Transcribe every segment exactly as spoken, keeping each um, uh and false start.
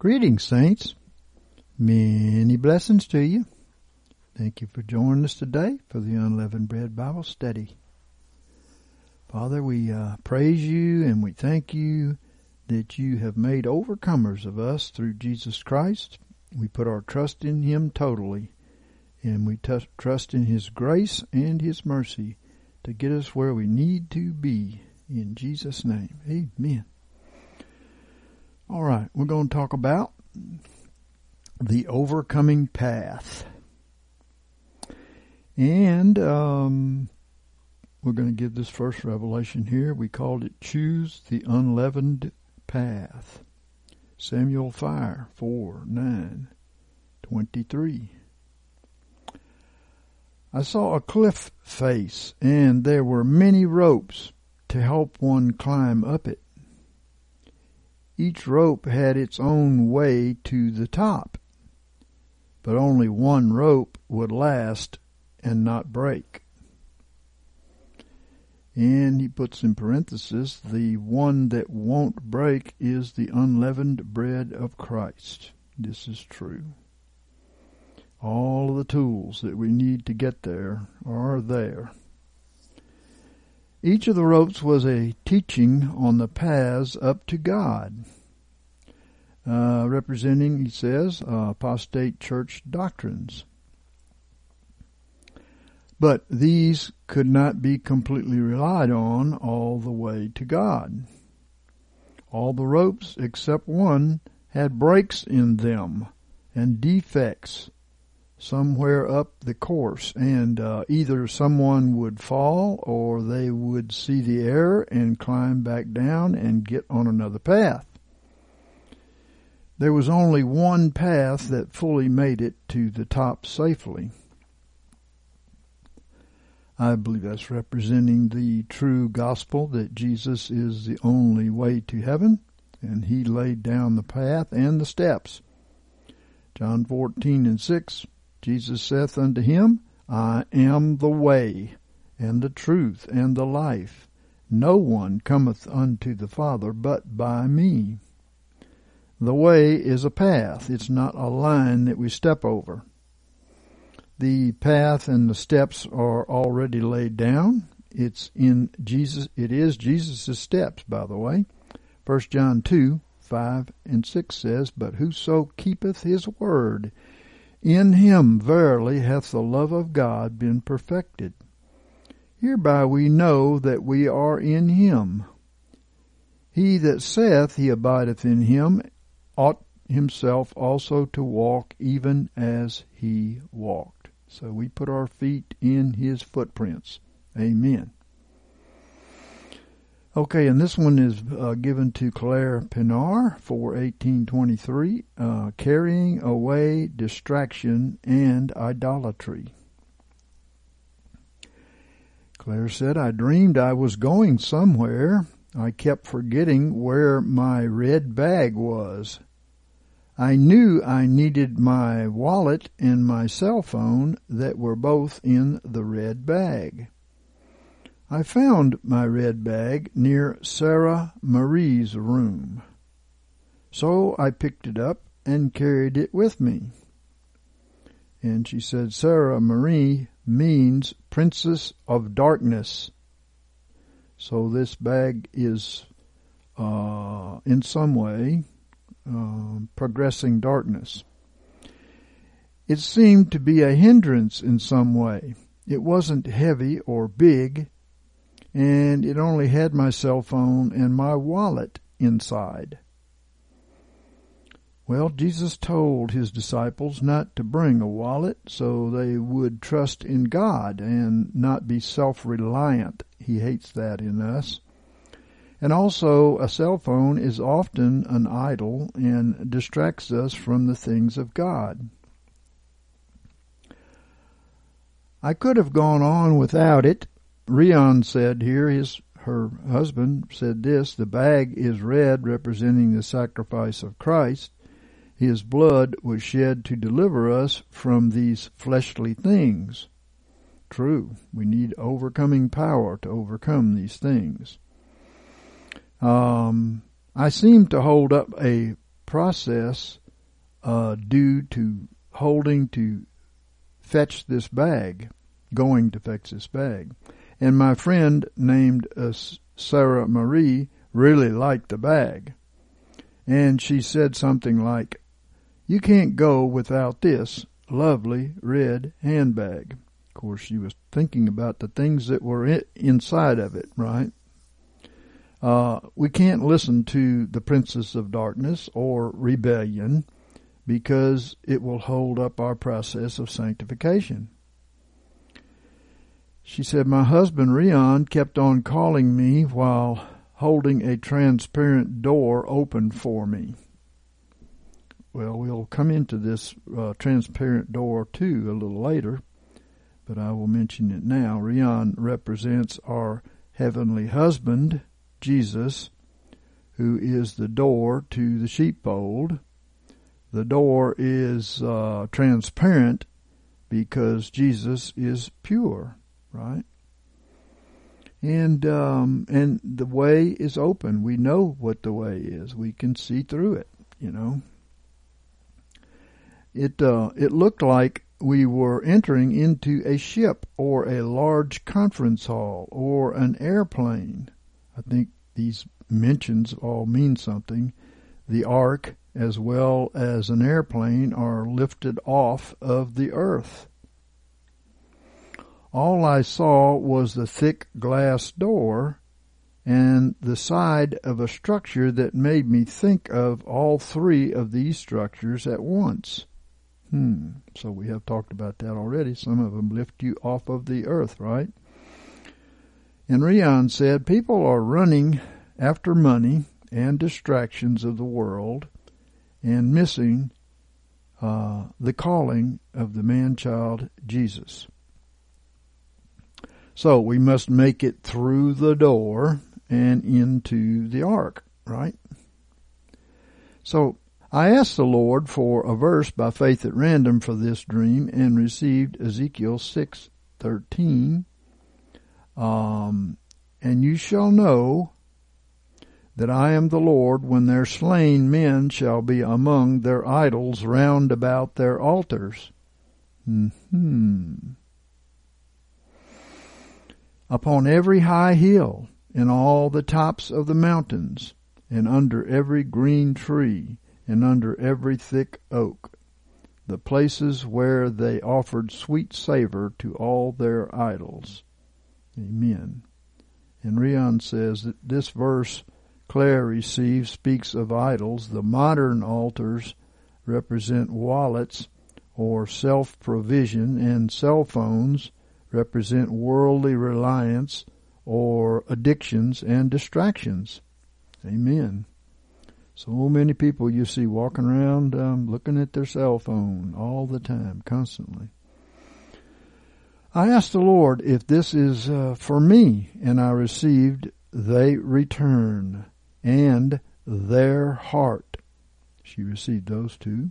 Greetings, saints. Many blessings to you. Thank you for joining us today for the Unleavened Bread Bible Study. Father, we uh, praise you and we thank you that you have made overcomers of us through Jesus Christ. We put our trust in him totally, and we t- trust in his grace and his mercy to get us where we need to be. In Jesus' name, amen. All right, we're going to talk about the overcoming path. And um, we're going to give this first revelation here. We called it Choose the Unleavened Path. Samuel Fire four, nine, twenty-three. I saw a cliff face, and there were many ropes to help one climb up it. Each rope had its own way to the top, but only one rope would last and not break. And he puts in parentheses, the one that won't break is the unleavened bread of Christ. This is true. All of the tools that we need to get there are there. Each of the ropes was a teaching on the paths up to God, uh, representing, he says, uh, apostate church doctrines. But these could not be completely relied on all the way to God. All the ropes except one had breaks in them and defects somewhere up the course, and uh, either someone would fall or they would see the error and climb back down and get on another path. There was only one path that fully made it to the top safely. I believe that's representing the true gospel that Jesus is the only way to heaven, and he laid down the path and the steps. John fourteen and six, Jesus saith unto him, I am the way, and the truth, and the life. No one cometh unto the Father but by me. The way is a path. It's not a line that we step over. The path and the steps are already laid down. It's in Jesus. It is Jesus' steps, by the way. First John two, five and six says, But whoso keepeth his word, in him verily hath the love of God been perfected. Hereby we know that we are in him. He that saith he abideth in him ought himself also to walk even as he walked. So we put our feet in his footprints. Amen. Okay, and this one is uh, given to Claire Pinar, four eighteen twenty-three, uh, carrying away distraction and idolatry. Claire said, I dreamed I was going somewhere. I kept forgetting where my red bag was. I knew I needed my wallet and my cell phone that were both in the red bag. I found my red bag near Sarah Marie's room. So I picked it up and carried it with me. And she said, Sarah Marie means Princess of Darkness. So this bag is, uh, in some way, uh, progressing darkness. It seemed to be a hindrance in some way. It wasn't heavy or big, and it only had my cell phone and my wallet inside. Well, Jesus told his disciples not to bring a wallet so they would trust in God and not be self-reliant. He hates that in us. And also, a cell phone is often an idol and distracts us from the things of God. I could have gone on without it. Rion said here, his her husband said this, the bag is red, representing the sacrifice of Christ. His blood was shed to deliver us from these fleshly things. True, we need overcoming power to overcome these things. Um, I seem to hold up a process uh, due to holding to fetch this bag, going to fetch this bag. And my friend named uh, Sarah Marie really liked the bag. And she said something like, "You can't go without this lovely red handbag." Of course, she was thinking about the things that were in, inside of it, right? Uh, we can't listen to the Princess of Darkness or rebellion because it will hold up our process of sanctification. She said, "My husband, Rion, kept on calling me while holding a transparent door open for me." Well, we'll come into this uh, transparent door too a little later, but I will mention it now. Rion represents our heavenly husband, Jesus, who is the door to the sheepfold. The door is uh, transparent because Jesus is pure, right? And um, and the way is open. We know what the way is. We can see through it, you know. It uh, it looked like we were entering into a ship or a large conference hall or an airplane. I think these mentions all mean something. The ark as well as an airplane are lifted off of the earth. All I saw was the thick glass door and the side of a structure that made me think of all three of these structures at once. Hmm, so we have talked about that already. Some of them lift you off of the earth, right? And Rion said, people are running after money and distractions of the world and missing uh, the calling of the man-child Jesus. So we must make it through the door and into the ark, right? So I asked the Lord for a verse by faith at random for this dream and received Ezekiel six thirteen. Um, and you shall know that I am the Lord when their slain men shall be among their idols round about their altars. Hmm. Upon every high hill, and all the tops of the mountains, and under every green tree, and under every thick oak, the places where they offered sweet savor to all their idols. Amen. And Rion says that this verse Claire received speaks of idols. The modern altars represent wallets or self-provision, and cell phones represent worldly reliance or addictions and distractions. Amen. So many people you see walking around um, looking at their cell phone all the time, constantly. I asked the Lord if this is uh, for me, and I received, they return, and their heart. She received those two.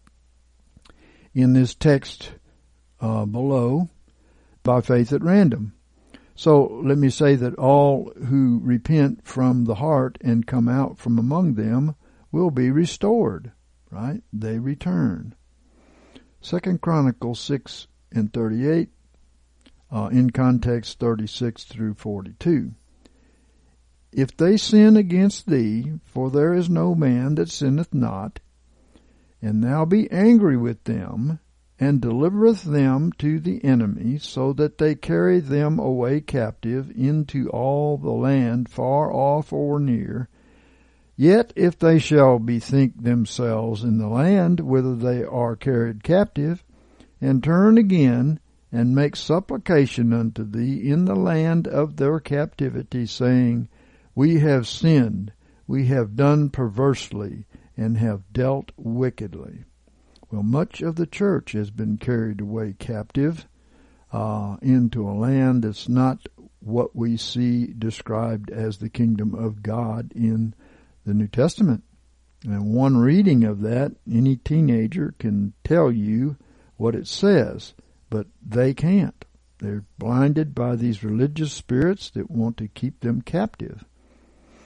In this text uh, below, by faith at random. So let me say that all who repent from the heart and come out from among them will be restored, right? They return. Second Chronicles six and thirty-eight, uh, in context thirty-six through forty-two. If they sin against thee, for there is no man that sinneth not, and thou be angry with them, and delivereth them to the enemy, so that they carry them away captive into all the land, far off or near. Yet if they shall bethink themselves in the land whither they are carried captive, and turn again, and make supplication unto thee in the land of their captivity, saying, We have sinned, we have done perversely, and have dealt wickedly. Well, much of the church has been carried away captive uh, into a land that's not what we see described as the kingdom of God in the New Testament. And one reading of that, any teenager can tell you what it says, but they can't. They're blinded by these religious spirits that want to keep them captive.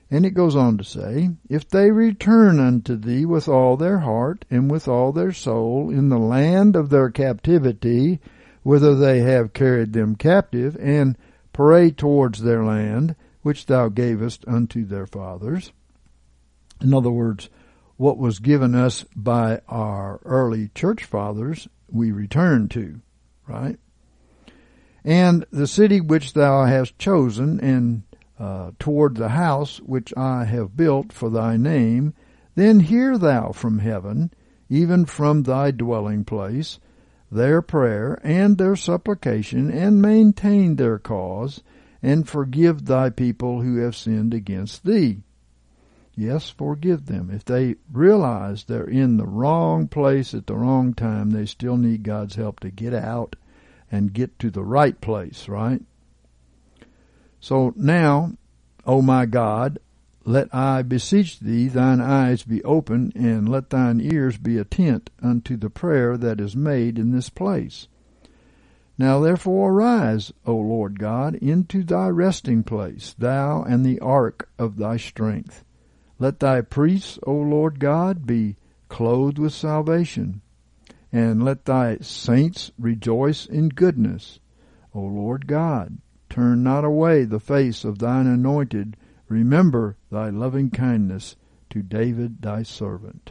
And it goes on to say, if they return unto thee with all their heart and with all their soul in the land of their captivity, whither they have carried them captive, and pray towards their land, which thou gavest unto their fathers. In other words, what was given us by our early church fathers, we return to, right? And the city which thou hast chosen, and Uh, toward the house which I have built for thy name, then hear thou from heaven, even from thy dwelling place, their prayer and their supplication, and maintain their cause, and forgive thy people who have sinned against thee. Yes, forgive them. If they realize they're in the wrong place at the wrong time, they still need God's help to get out and get to the right place, right? So now, O my God, let I beseech thee, thine eyes be open, and let thine ears be attent unto the prayer that is made in this place. Now therefore arise, O Lord God, into thy resting place, thou and the ark of thy strength. Let thy priests, O Lord God, be clothed with salvation, and let thy saints rejoice in goodness. O Lord God, turn not away the face of thine anointed. Remember thy loving kindness to David thy servant.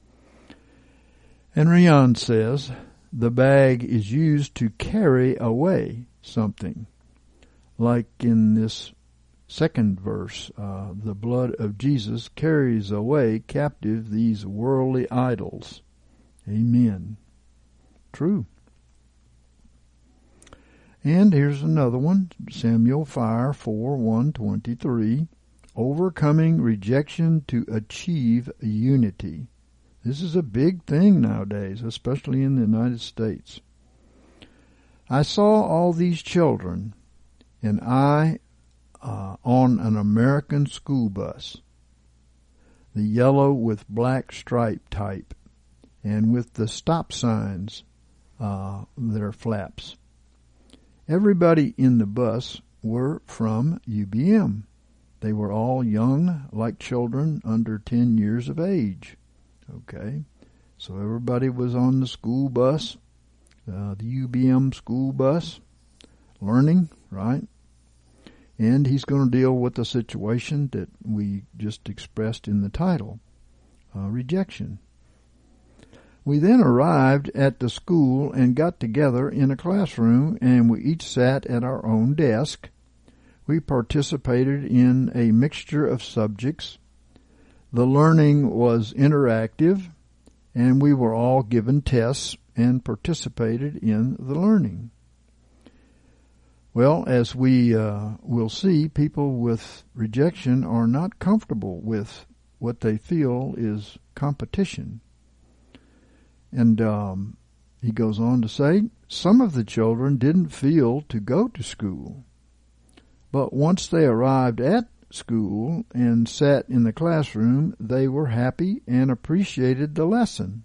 And Rian says, the bag is used to carry away something. Like in this second verse, uh, the blood of Jesus carries away captive these worldly idols. Amen. True. And here's another one, Samuel Fire four, one twenty-three, overcoming rejection to achieve unity. This is a big thing nowadays, especially in the United States. I saw all these children, and I uh, on an American school bus, the yellow with black stripe type, and with the stop signs, uh, their flaps. Everybody in the bus were from U B M. They were all young, like children under ten years of age. Okay, so everybody was on the school bus, uh, the U B M school bus, learning, right? And he's going to deal with the situation that we just expressed in the title, uh, rejection. We then arrived at the school and got together in a classroom, and we each sat at our own desk. We participated in a mixture of subjects. The learning was interactive, and we were all given tests and participated in the learning. Well, as we uh, will see, people with rejection are not comfortable with what they feel is competition. And um, he goes on to say, some of the children didn't feel to go to school. But once they arrived at school and sat in the classroom, they were happy and appreciated the lesson.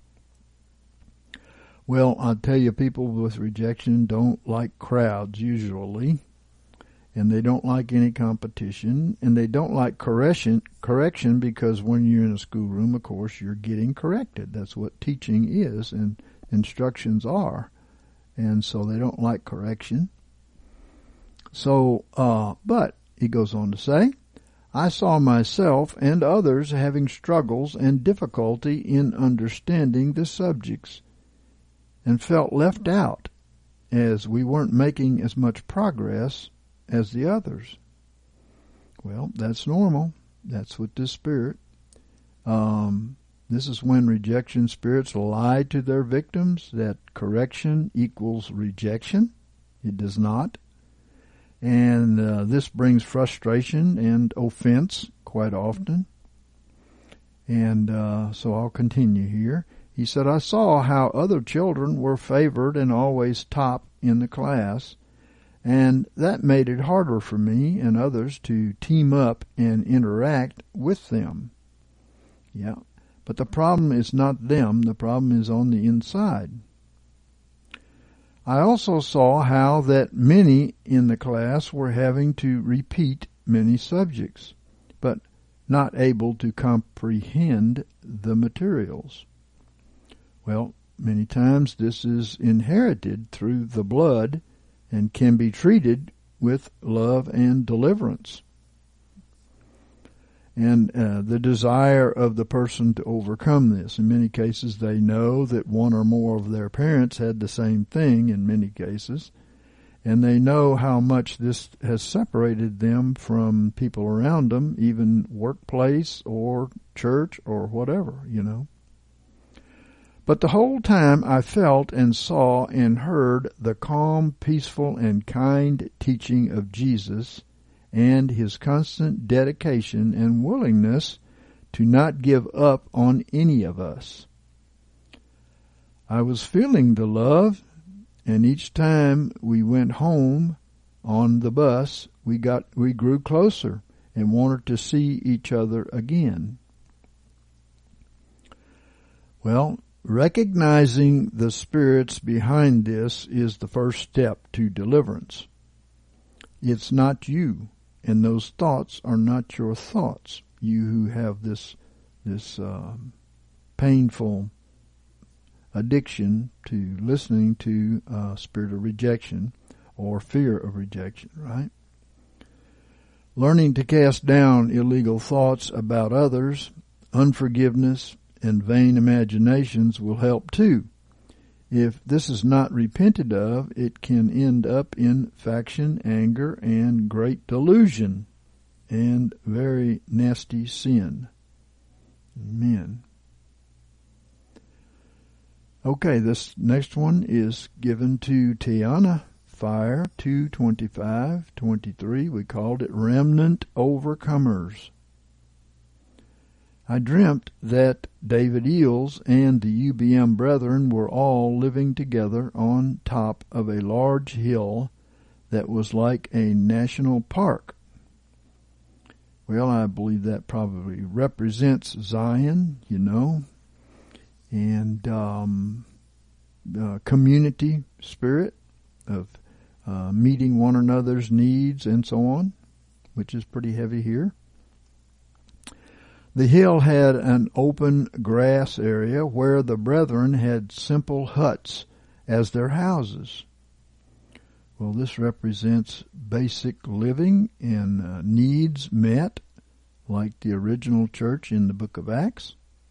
Well, I'll tell you, people with rejection don't like crowds usually, and they don't like any competition, and they don't like correction, correction because when you're in a schoolroom, of course, you're getting corrected. That's what teaching is and instructions are, and so they don't like correction. So, uh, but he goes on to say, I saw myself and others having struggles and difficulty in understanding the subjects and felt left out as we weren't making as much progress as the others. Well, that's normal. That's with this spirit. Um, this is when rejection spirits lie to their victims that correction equals rejection. It does not. And uh, this brings frustration and offense quite often. And uh, so I'll continue here. He said, I saw how other children were favored and always top in the class, and that made it harder for me and others to team up and interact with them. Yeah, but the problem is not them. The problem is on the inside. I also saw how that many in the class were having to repeat many subjects, but not able to comprehend the materials. Well, many times this is inherited through the blood and can be treated with love and deliverance. And uh, the desire of the person to overcome this. In many cases, they know that one or more of their parents had the same thing in many cases, and they know how much this has separated them from people around them, even workplace or church or whatever, you know. But the whole time I felt and saw and heard the calm, peaceful, and kind teaching of Jesus and his constant dedication and willingness to not give up on any of us. I was feeling the love, and each time we went home on the bus, we got we grew closer and wanted to see each other again. Well, recognizing the spirits behind this is the first step to deliverance. It's not you, and those thoughts are not your thoughts. You who have this this um, painful addiction to listening to uh, spirit of rejection or fear of rejection, right? Learning to cast down illegal thoughts about others, unforgiveness, and vain imaginations will help too. If this is not repented of, it can end up in faction, anger, and great delusion, and very nasty sin. Amen. Okay, this next one is given to Tiana Fire two twenty-five twenty-three. We called it Remnant Overcomers. I dreamt that David Eels and the U B M brethren were all living together on top of a large hill that was like a national park. Well, I believe that probably represents Zion, you know, and um, uh, community spirit of uh, meeting one another's needs and so on, which is pretty heavy here. The hill had an open grass area where the brethren had simple huts as their houses. Well, this represents basic living and uh, needs met, like the original church in the book of Acts.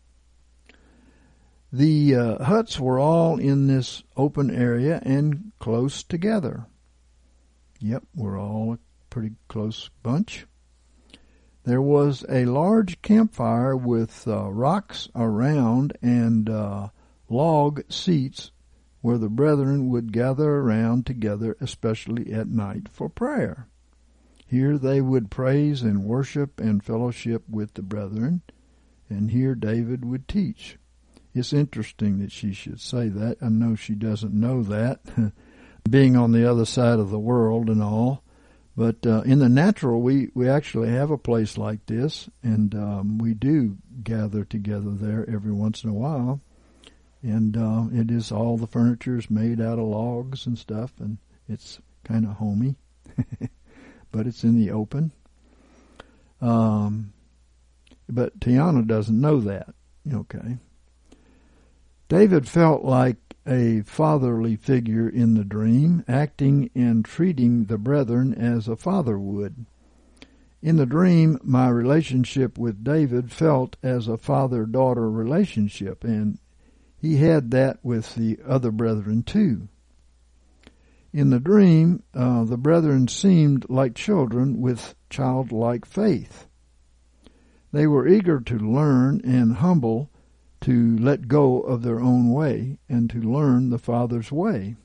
The uh, huts were all in this open area and close together. Yep, we're all a pretty close bunch. There was a large campfire with uh, rocks around and uh, log seats where the brethren would gather around together, especially at night, for prayer. Here they would praise and worship and fellowship with the brethren, and here David would teach. It's interesting that she should say that. I know she doesn't know that, being on the other side of the world and all. But uh, in the natural, we, we actually have a place like this, and um, we do gather together there every once in a while. And uh, it is all the furniture is made out of logs and stuff, and it's kind of homey, but it's in the open. Um, but Tiana doesn't know that. Okay. David felt like a fatherly figure in the dream, acting and treating the brethren as a father would. In the dream, my relationship with David felt as a father-daughter relationship, and he had that with the other brethren too. In the dream, uh, the brethren seemed like children with childlike faith. They were eager to learn and humble, to let go of their own way and to learn the Father's way.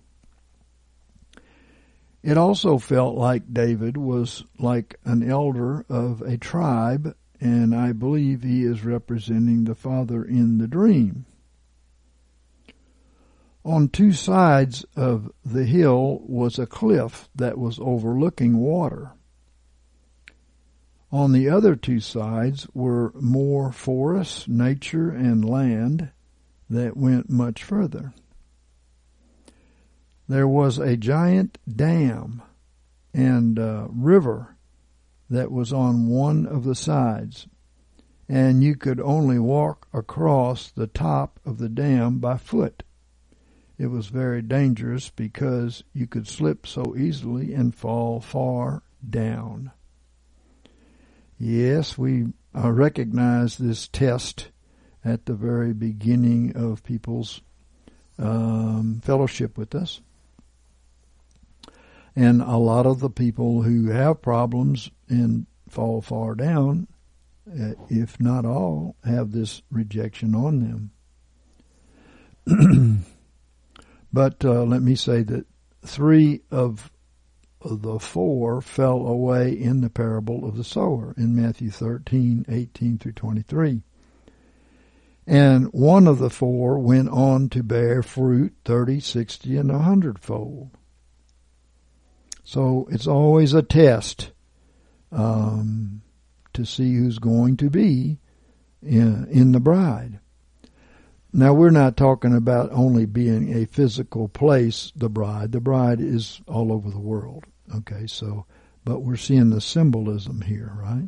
It also felt like David was like an elder of a tribe, and I believe he is representing the Father in the dream. On two sides of the hill was a cliff that was overlooking water. On the other two sides were more forests, nature, and land that went much further. There was a giant dam and uh, river that was on one of the sides, and you could only walk across the top of the dam by foot. It was very dangerous because you could slip so easily and fall far down. Yes, we uh, recognize this test at the very beginning of people's um, fellowship with us. And a lot of the people who have problems and fall far down, if not all, have this rejection on them. But uh, let me say that three of the four fell away in the parable of the sower in Matthew thirteen, eighteen through twenty-three. And one of the four went on to bear fruit thirty, sixty, and a hundredfold. So it's always a test um, to see who's going to be in, in the bride. Now, we're not talking about only being a physical place, the bride. The bride is all over the world. Okay, so, but we're seeing the symbolism here, right?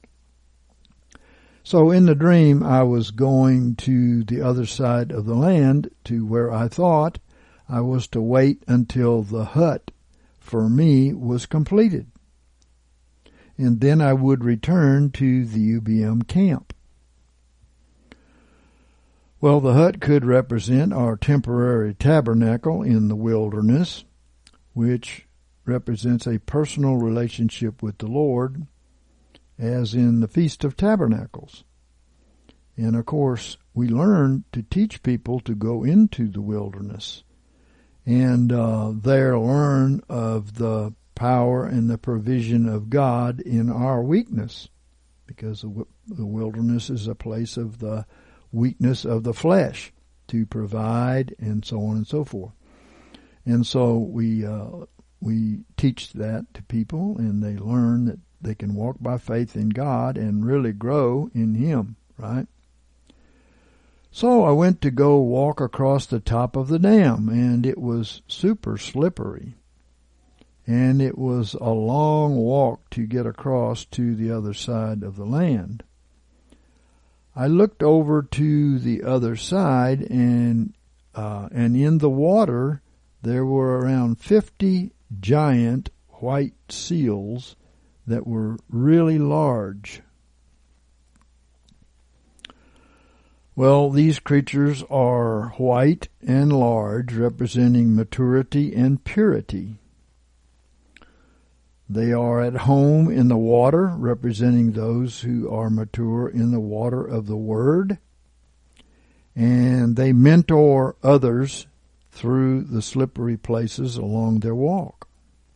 So in the dream, I was going to the other side of the land to where I thought I was to wait until the hut for me was completed. And then I would return to the U B M camp. Well, the hut could represent our temporary tabernacle in the wilderness, which represents a personal relationship with the Lord, as in the Feast of Tabernacles. And of course, we learn to teach people to go into the wilderness and uh, there learn of the power and the provision of God in our weakness, because the, the wilderness is a place of the weakness of the flesh to provide, and so on and so forth. And so we uh, we teach that to people, and they learn that they can walk by faith in God and really grow in Him, right? So I went to go walk across the top of the dam, and it was super slippery. And it was a long walk to get across to the other side of the land. I looked over to the other side, and uh, and in the water there were around fifty giant white seals that were really large. Well, these creatures are white and large, representing maturity and purity. They are at home in the water, representing those who are mature in the water of the Word. And they mentor others through the slippery places along their walk.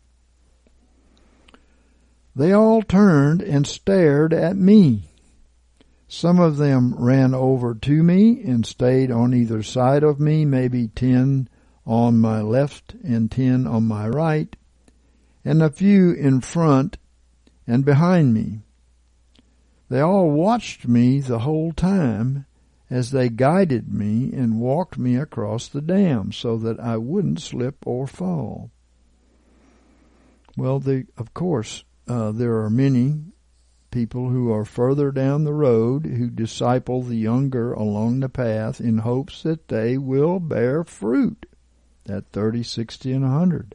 They all turned and stared at me. Some of them ran over to me and stayed on either side of me, maybe ten on my left and ten on my right, and a few in front and behind me. They all watched me the whole time as they guided me and walked me across the dam so that I wouldn't slip or fall. Well, they, of course, uh, there are many people who are further down the road who disciple the younger along the path in hopes that they will bear fruit at thirty, sixty, and a hundred.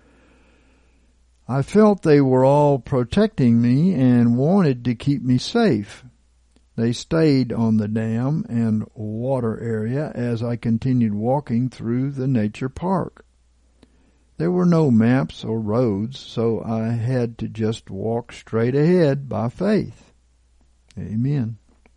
I felt they were all protecting me and wanted to keep me safe. They stayed on the dam and water area as I continued walking through the nature park. There were no maps or roads, so I had to just walk straight ahead by faith. Amen.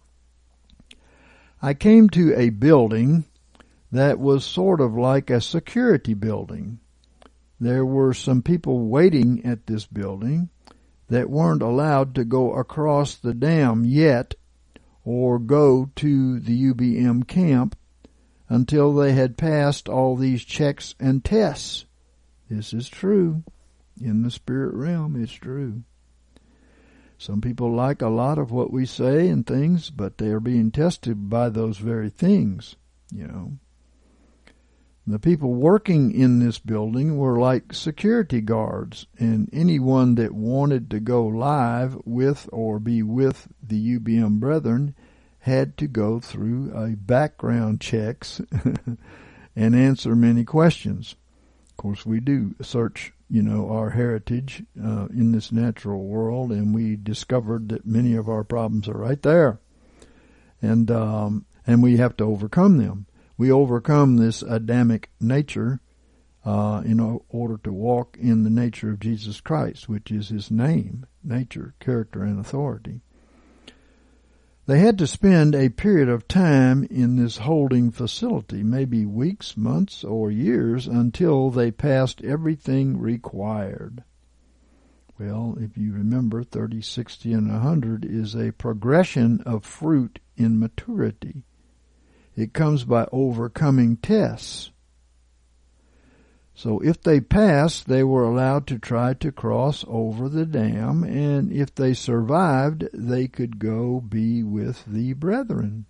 I came to a building that was sort of like a security building. There were some people waiting at this building that weren't allowed to go across the dam yet or go to the U B M camp until they had passed all these checks and tests. This is true. In the spirit realm, it's true. Some people like a lot of what we say and things, but they are being tested by those very things, you know. The people working in this building were like security guards, and anyone that wanted to go live with or be with the U B M Brethren had to go through a background checks and answer many questions. Of course, we do search, you know, our heritage uh, in this natural world, and we discovered that many of our problems are right there, and um, and we have to overcome them. We overcome this Adamic nature uh, in order to walk in the nature of Jesus Christ, which is his name, nature, character, and authority. They had to spend a period of time in this holding facility, maybe weeks, months, or years, until they passed everything required. Well, if you remember, thirty, sixty, and one hundred is a progression of fruit in maturity. It comes by overcoming tests. So if they passed, they were allowed to try to cross over the dam, and if they survived, they could go be with the brethren.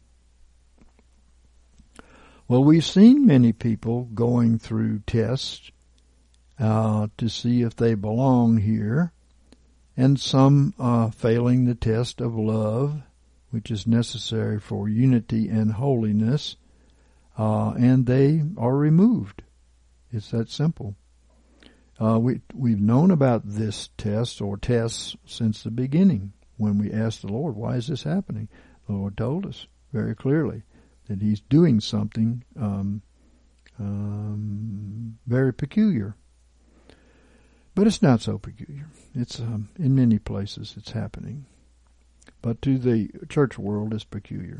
Well, we've seen many people going through tests uh, to see if they belong here, and some uh, failing the test of love, which is necessary for unity and holiness, uh, and they are removed. It's that simple. Uh, we, we've known about this test or tests since the beginning when we asked the Lord, why is this happening? The Lord told us very clearly that he's doing something um, um, very peculiar. But it's not so peculiar. It's um, in many places it's happening. But to the church world it's peculiar.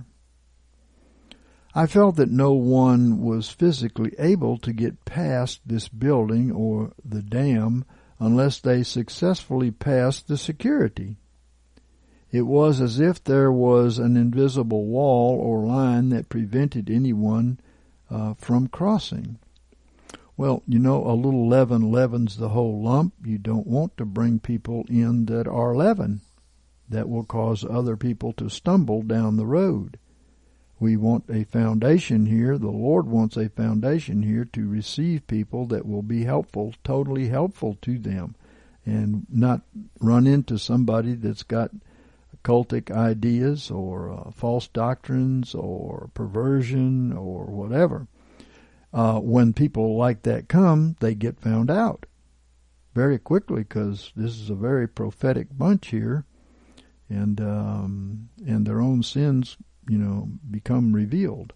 I felt that no one was physically able to get past this building or the dam unless they successfully passed the security. It was as if there was an invisible wall or line that prevented anyone uh, from crossing. Well, you know, a little leaven leavens the whole lump. You don't want to bring people in that are leaven. That will cause other people to stumble down the road. We want a foundation here. The Lord wants a foundation here to receive people that will be helpful, totally helpful to them, and not run into somebody that's got cultic ideas or uh, false doctrines or perversion or whatever. Uh, when people like that come, they get found out very quickly because this is a very prophetic bunch here. And um, and their own sins, you know, become revealed.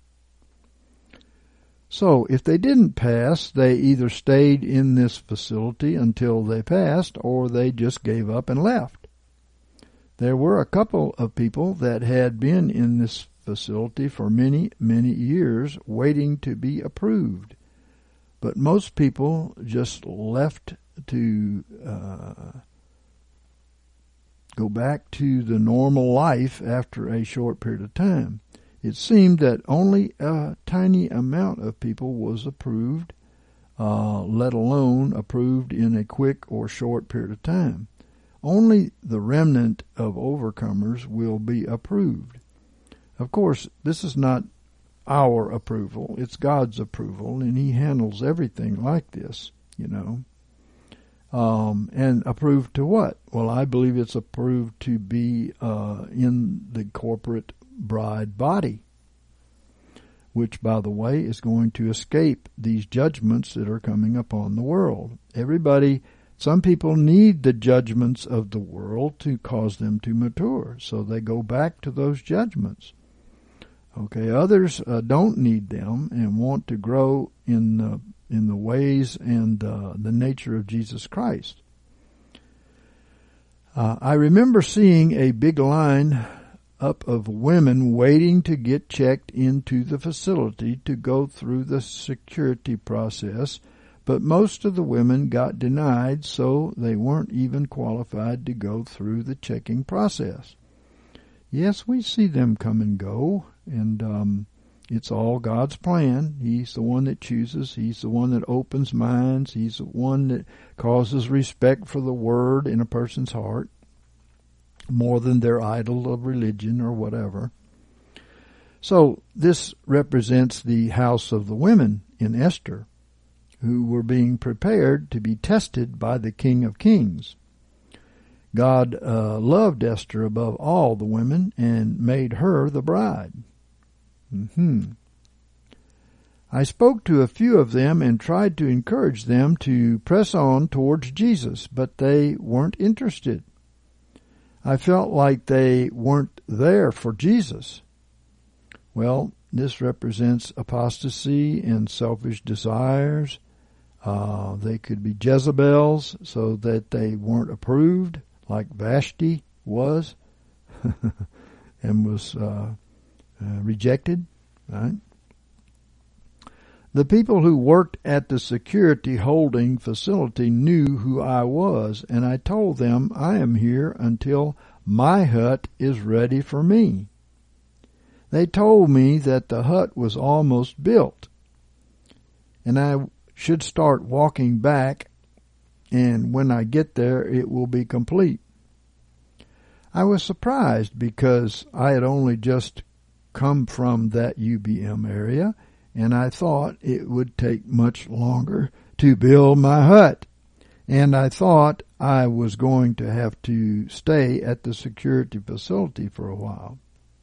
So if they didn't pass, they either stayed in this facility until they passed, or they just gave up and left. There were a couple of people that had been in this facility for many, many years, waiting to be approved. But most people just left to Uh, go back to the normal life after a short period of time. It seemed that only a tiny amount of people was approved, uh, let alone approved in a quick or short period of time. Only the remnant of overcomers will be approved. Of course, this is not our approval. It's God's approval, and he handles everything like this, you know. Um, and approved to what? Well, I believe it's approved to be uh, in the corporate bride body, which, by the way, is going to escape these judgments that are coming upon the world. Everybody, some people need the judgments of the world to cause them to mature, so they go back to those judgments. Okay, others uh, don't need them and want to grow in the in the ways and uh, the nature of Jesus Christ. Uh, I remember seeing a big line up of women waiting to get checked into the facility to go through the security process, but most of the women got denied, so they weren't even qualified to go through the checking process. Yes, we see them come and go, and um, it's all God's plan. He's the one that chooses. He's the one that opens minds. He's the one that causes respect for the Word in a person's heart, more than their idol of religion or whatever. So this represents the house of the women in Esther. who were being prepared to be tested by the King of Kings. God uh, loved Esther above all the women and made her the bride. Mm-hmm. I spoke to a few of them and tried to encourage them to press on towards Jesus, but they weren't interested. I felt like they weren't there for Jesus. Well, this represents apostasy and selfish desires. Uh, they could be Jezebels, so that they weren't approved, like Vashti was, and was uh, uh, rejected, right? The people who worked at the security holding facility knew who I was, and I told them I am here until my hut is ready for me. They told me that the hut was almost built, and I should start walking back, and when I get there it will be complete. I was surprised because I had only just come from that U B M area, and I thought it would take much longer to build my hut. And I thought I was going to have to stay at the security facility for a while.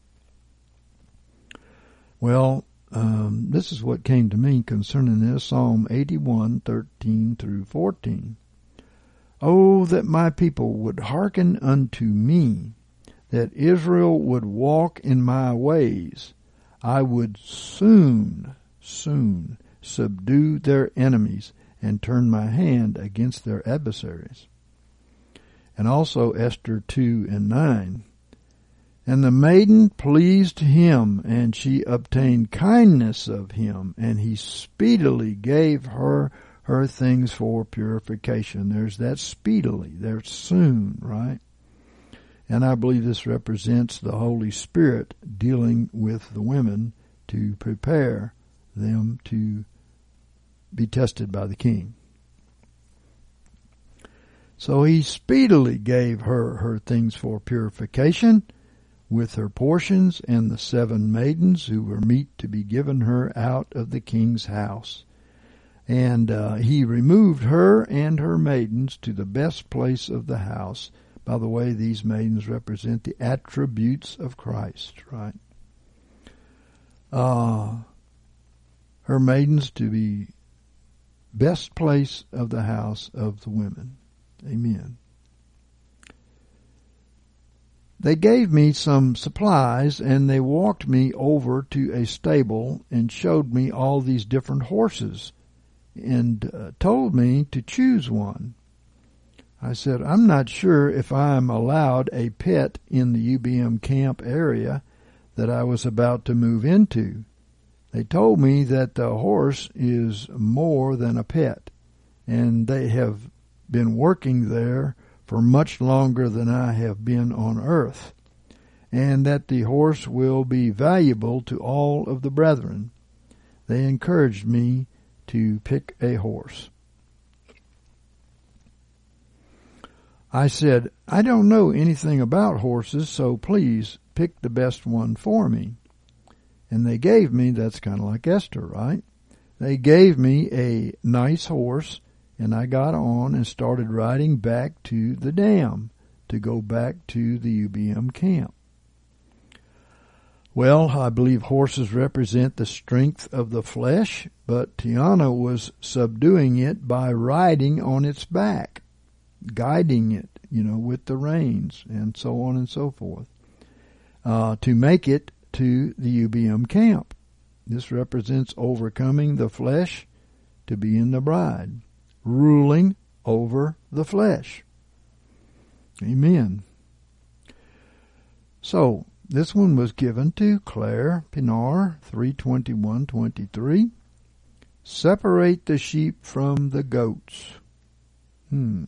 Well, um, this is what came to me concerning this, Psalm eighty-one, thirteen through fourteen. Oh, that my people would hearken unto me, that Israel would walk in my ways. I would soon, soon subdue their enemies and turn my hand against their adversaries. And also Esther two and nine. And the maiden pleased him, and she obtained kindness of him, and he speedily gave her her things for purification. There's that speedily. There's soon, right? And I believe this represents the Holy Spirit dealing with the women to prepare them to be tested by the king. So he speedily gave her her things for purification, with her portions and the seven maidens who were meet to be given her out of the king's house. And uh, he removed her and her maidens to the best place of the house. By the way, these maidens represent the attributes of Christ, right? Uh, her maidens to be best place of the house of the women. Amen. They gave me some supplies, and they walked me over to a stable and showed me all these different horses and uh, told me to choose one. I said, I'm not sure if I'm allowed a pet in the U B M camp area that I was about to move into. They told me that the horse is more than a pet, and they have been working there for much longer than I have been on earth, and that the horse will be valuable to all of the brethren. They encouraged me to pick a horse. I said, I don't know anything about horses, so please pick the best one for me. And they gave me, that's kind of like Esther, right? They gave me a nice horse, and I got on and started riding back to the dam to go back to the U B M camp. Well, I believe horses represent the strength of the flesh, but Tiana was subduing it by riding on its back, guiding it, you know, with the reins, and so on and so forth, uh, to make it to the U B M camp. This represents overcoming the flesh to be in the bride, ruling over the flesh. Amen. So, this one was given to Claire Pinar, three twenty-one twenty-three. Separate the sheep from the goats. Hmm.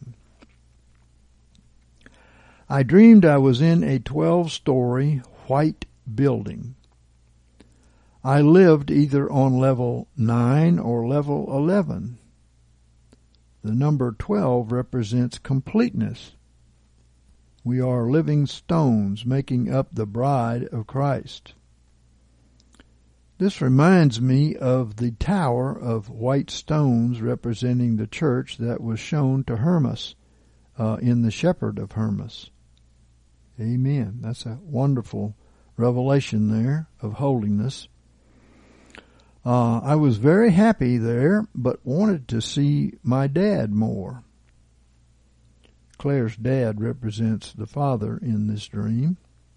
I dreamed I was in a twelve-story white building. I lived either on level nine or level eleven. The number twelve represents completeness. We are living stones making up the bride of Christ. This reminds me of the tower of white stones representing the church that was shown to Hermas uh, in The Shepherd of Hermas. Amen. That's a wonderful revelation there of holiness. Uh, I was very happy there, but wanted to see my dad more. Claire's dad represents the father in this dream.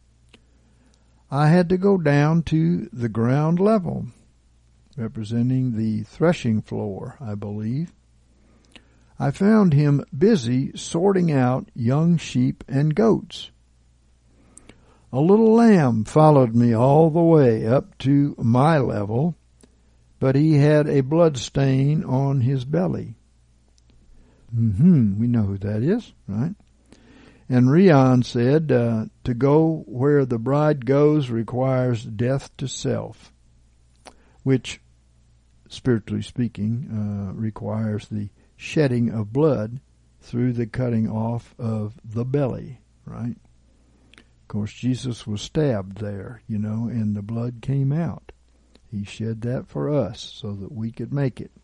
I had to go down to the ground level, representing the threshing floor, I believe. I found him busy sorting out young sheep and goats. A little lamb followed me all the way up to my level, but he had a blood stain on his belly. Mm-hmm, we know who that is, right? And Rion said, uh, to go where the bride goes requires death to self, which, spiritually speaking, uh, requires the shedding of blood through the cutting off of the belly, right? Of course, Jesus was stabbed there, you know, and the blood came out. He shed that for us so that we could make it.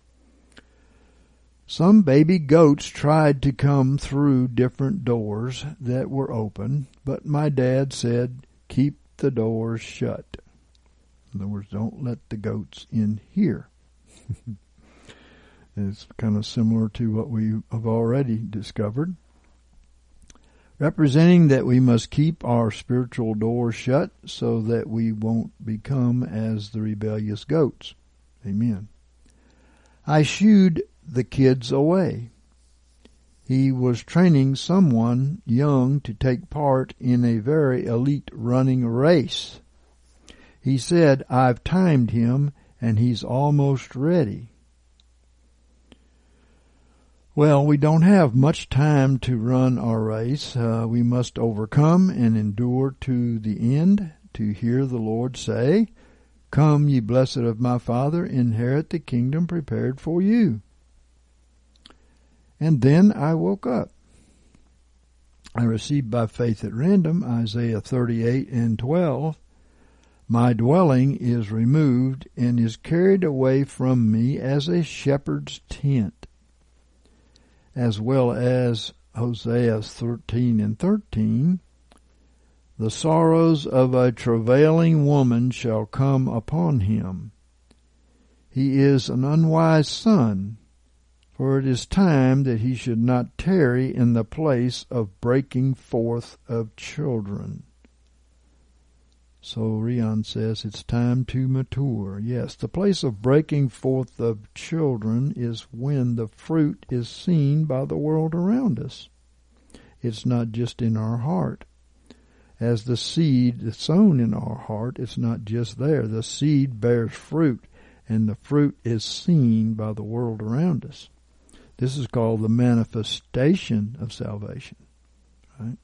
Some baby goats tried to come through different doors that were open, but my dad said, keep the doors shut. In other words, don't let the goats in here. It's kind of similar to what we have already discovered. Representing that we must keep our spiritual doors shut so that we won't become as the rebellious goats. Amen. I shooed the kids away. He was training someone young to take part in a very elite running race. He said, I've timed him and he's almost ready. Well, we don't have much time to run our race. Uh, we must overcome and endure to the end to hear the Lord say, come, ye blessed of my Father, inherit the kingdom prepared for you. And then I woke up. I received by faith at random Isaiah thirty-eight and twelve. My dwelling is removed and is carried away from me as a shepherd's tent, as well as Hosea thirteen and thirteen. The sorrows of a travailing woman shall come upon him. He is an unwise son, for it is time that he should not tarry in the place of breaking forth of children. So Rion says it's time to mature. Yes, the place of breaking forth of children is when the fruit is seen by the world around us. It's not just in our heart. As the seed is sown in our heart, it's not just there. The seed bears fruit, and the fruit is seen by the world around us. This is called the manifestation of salvation. Right?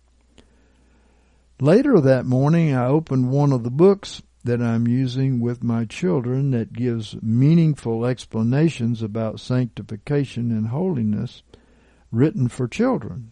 Later that morning, I opened one of the books that I'm using with my children that gives meaningful explanations about sanctification and holiness, written for children.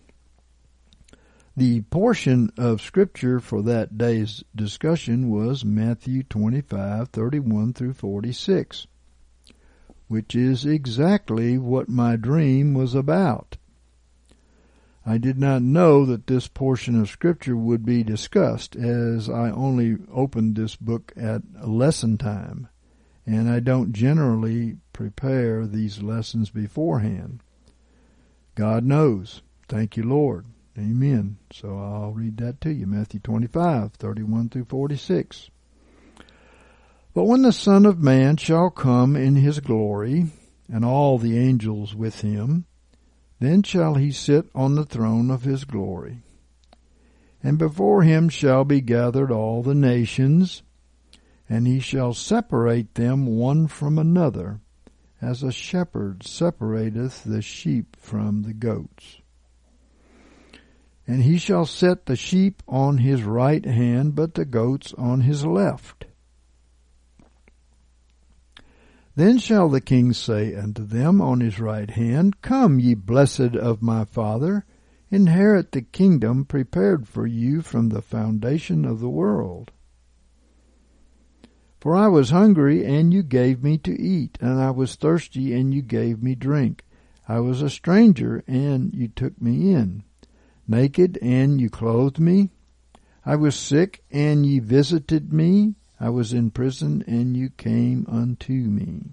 The portion of Scripture for that day's discussion was Matthew twenty-five, thirty-one through forty-six. Which is exactly what my dream was about. I did not know that this portion of Scripture would be discussed, as I only opened this book at lesson time, and I don't generally prepare these lessons beforehand. God knows. Thank you, Lord. Amen. So I'll read that to you. Matthew twenty-five, thirty-one through forty-six. But when the Son of Man shall come in his glory, and all the angels with him, then shall he sit on the throne of his glory. And before him shall be gathered all the nations, and he shall separate them one from another, as a shepherd separateth the sheep from the goats. And he shall set the sheep on his right hand, but the goats on his left. Then shall the king say unto them on his right hand, Come, ye blessed of my Father, inherit the kingdom prepared for you from the foundation of the world. For I was hungry, and you gave me to eat, and I was thirsty, and you gave me drink. I was a stranger, and you took me in, naked, and you clothed me. I was sick, and ye visited me. I was in prison, and you came unto me.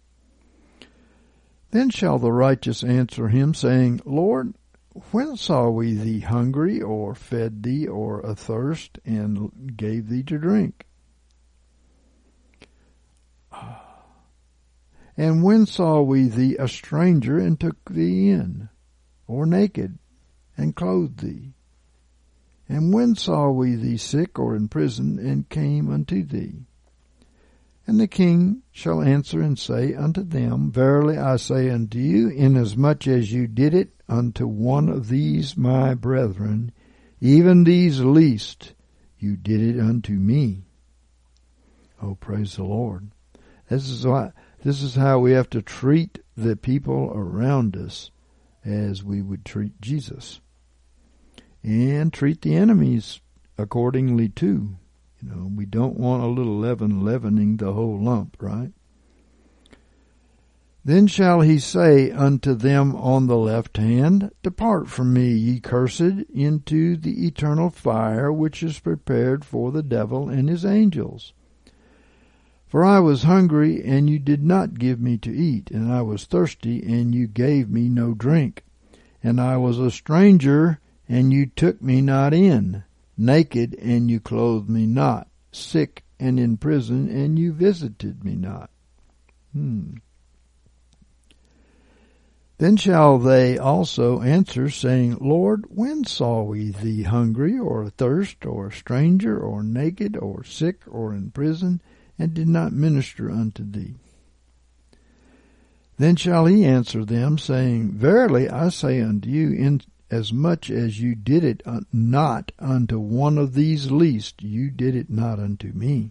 Then shall the righteous answer him, saying, Lord, when saw we thee hungry, or fed thee, or athirst, and gave thee to drink? And when saw we thee a stranger, and took thee in, or naked, and clothed thee? And when saw we thee sick or in prison, and came unto thee? And the king shall answer and say unto them, Verily I say unto you, inasmuch as you did it unto one of these my brethren, even these least, you did it unto me. Oh, praise the Lord. This is why, this is how we have to treat the people around us as we would treat Jesus. And treat the enemies accordingly too. You know, we don't want a little leaven leavening the whole lump, right? Then shall he say unto them on the left hand, Depart from me, ye cursed, into the eternal fire, which is prepared for the devil and his angels. For I was hungry, and you did not give me to eat, and I was thirsty, and you gave me no drink. And I was a stranger, and you took me not in, naked, and you clothed me not, sick and in prison, and you visited me not. Hmm. Then shall they also answer, saying, Lord, when saw we thee hungry, or athirst, or a stranger, or naked, or sick, or in prison, and did not minister unto thee? Then shall he answer them, saying, Verily I say unto you, in as much as you did it not unto one of these least, you did it not unto me.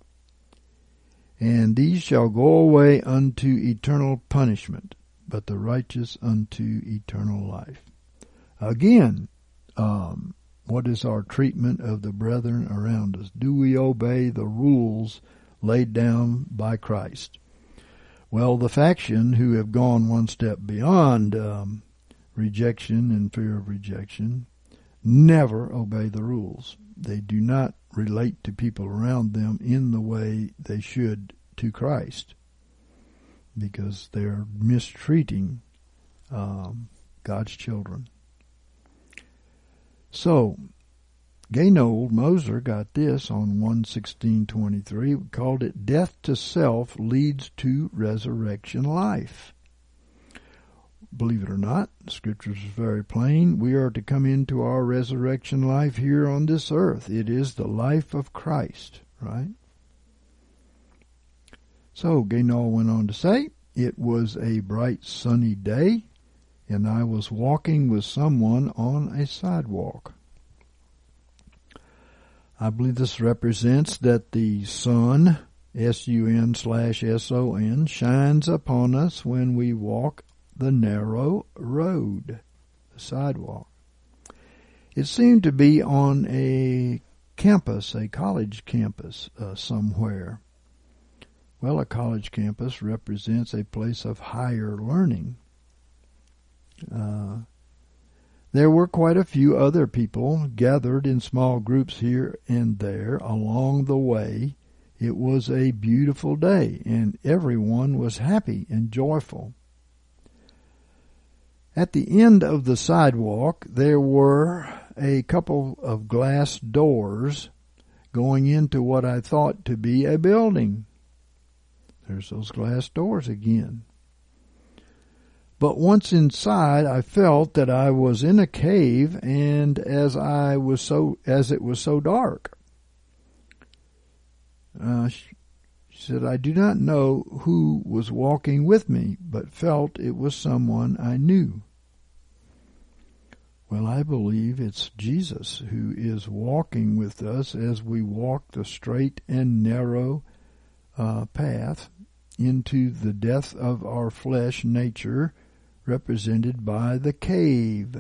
And these shall go away unto eternal punishment, but the righteous unto eternal life. Again, um, what is our treatment of the brethren around us? Do we obey the rules laid down by Christ? Well, the faction who have gone one step beyond um, rejection and fear of rejection never obey the rules. They do not relate to people around them in the way they should to Christ, because they're mistreating um, God's children. So, Gaynold Moser got this on one sixteen twenty-three, called it Death to Self Leads to Resurrection Life. Believe it or not, the scriptures is very plain. We are to come into our resurrection life here on this earth. It is the life of Christ, right? So Gaynold went on to say, it was a bright sunny day, and I was walking with someone on a sidewalk. I believe this represents that the sun, S U N slash S O N, shines upon us when we walk the narrow road, the sidewalk. It seemed to be on a campus, a college campus uh, somewhere. Well, a college campus represents a place of higher learning. Uh, there were quite a few other people gathered in small groups here and there along the way. It was a beautiful day, and everyone was happy and joyful. At the end of the sidewalk, there were a couple of glass doors going into what I thought to be a building. There's those glass doors again. But once inside, I felt that I was in a cave, and as I was so, as it was so dark. Uh, she said, I do not know who was walking with me, but felt it was someone I knew. Well, I believe it's Jesus who is walking with us as we walk the straight and narrow uh, path into the death of our flesh nature, represented by the cave.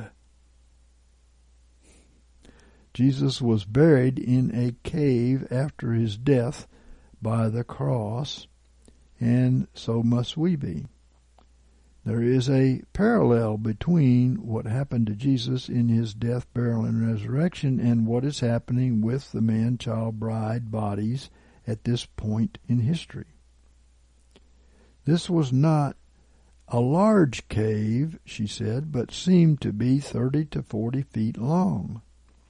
Jesus was buried in a cave after his death by the cross, and so must we be. There is a parallel between what happened to Jesus in his death, burial, and resurrection and what is happening with the man, child, bride bodies at this point in history. This was not a large cave, she said, but seemed to be thirty to forty feet long.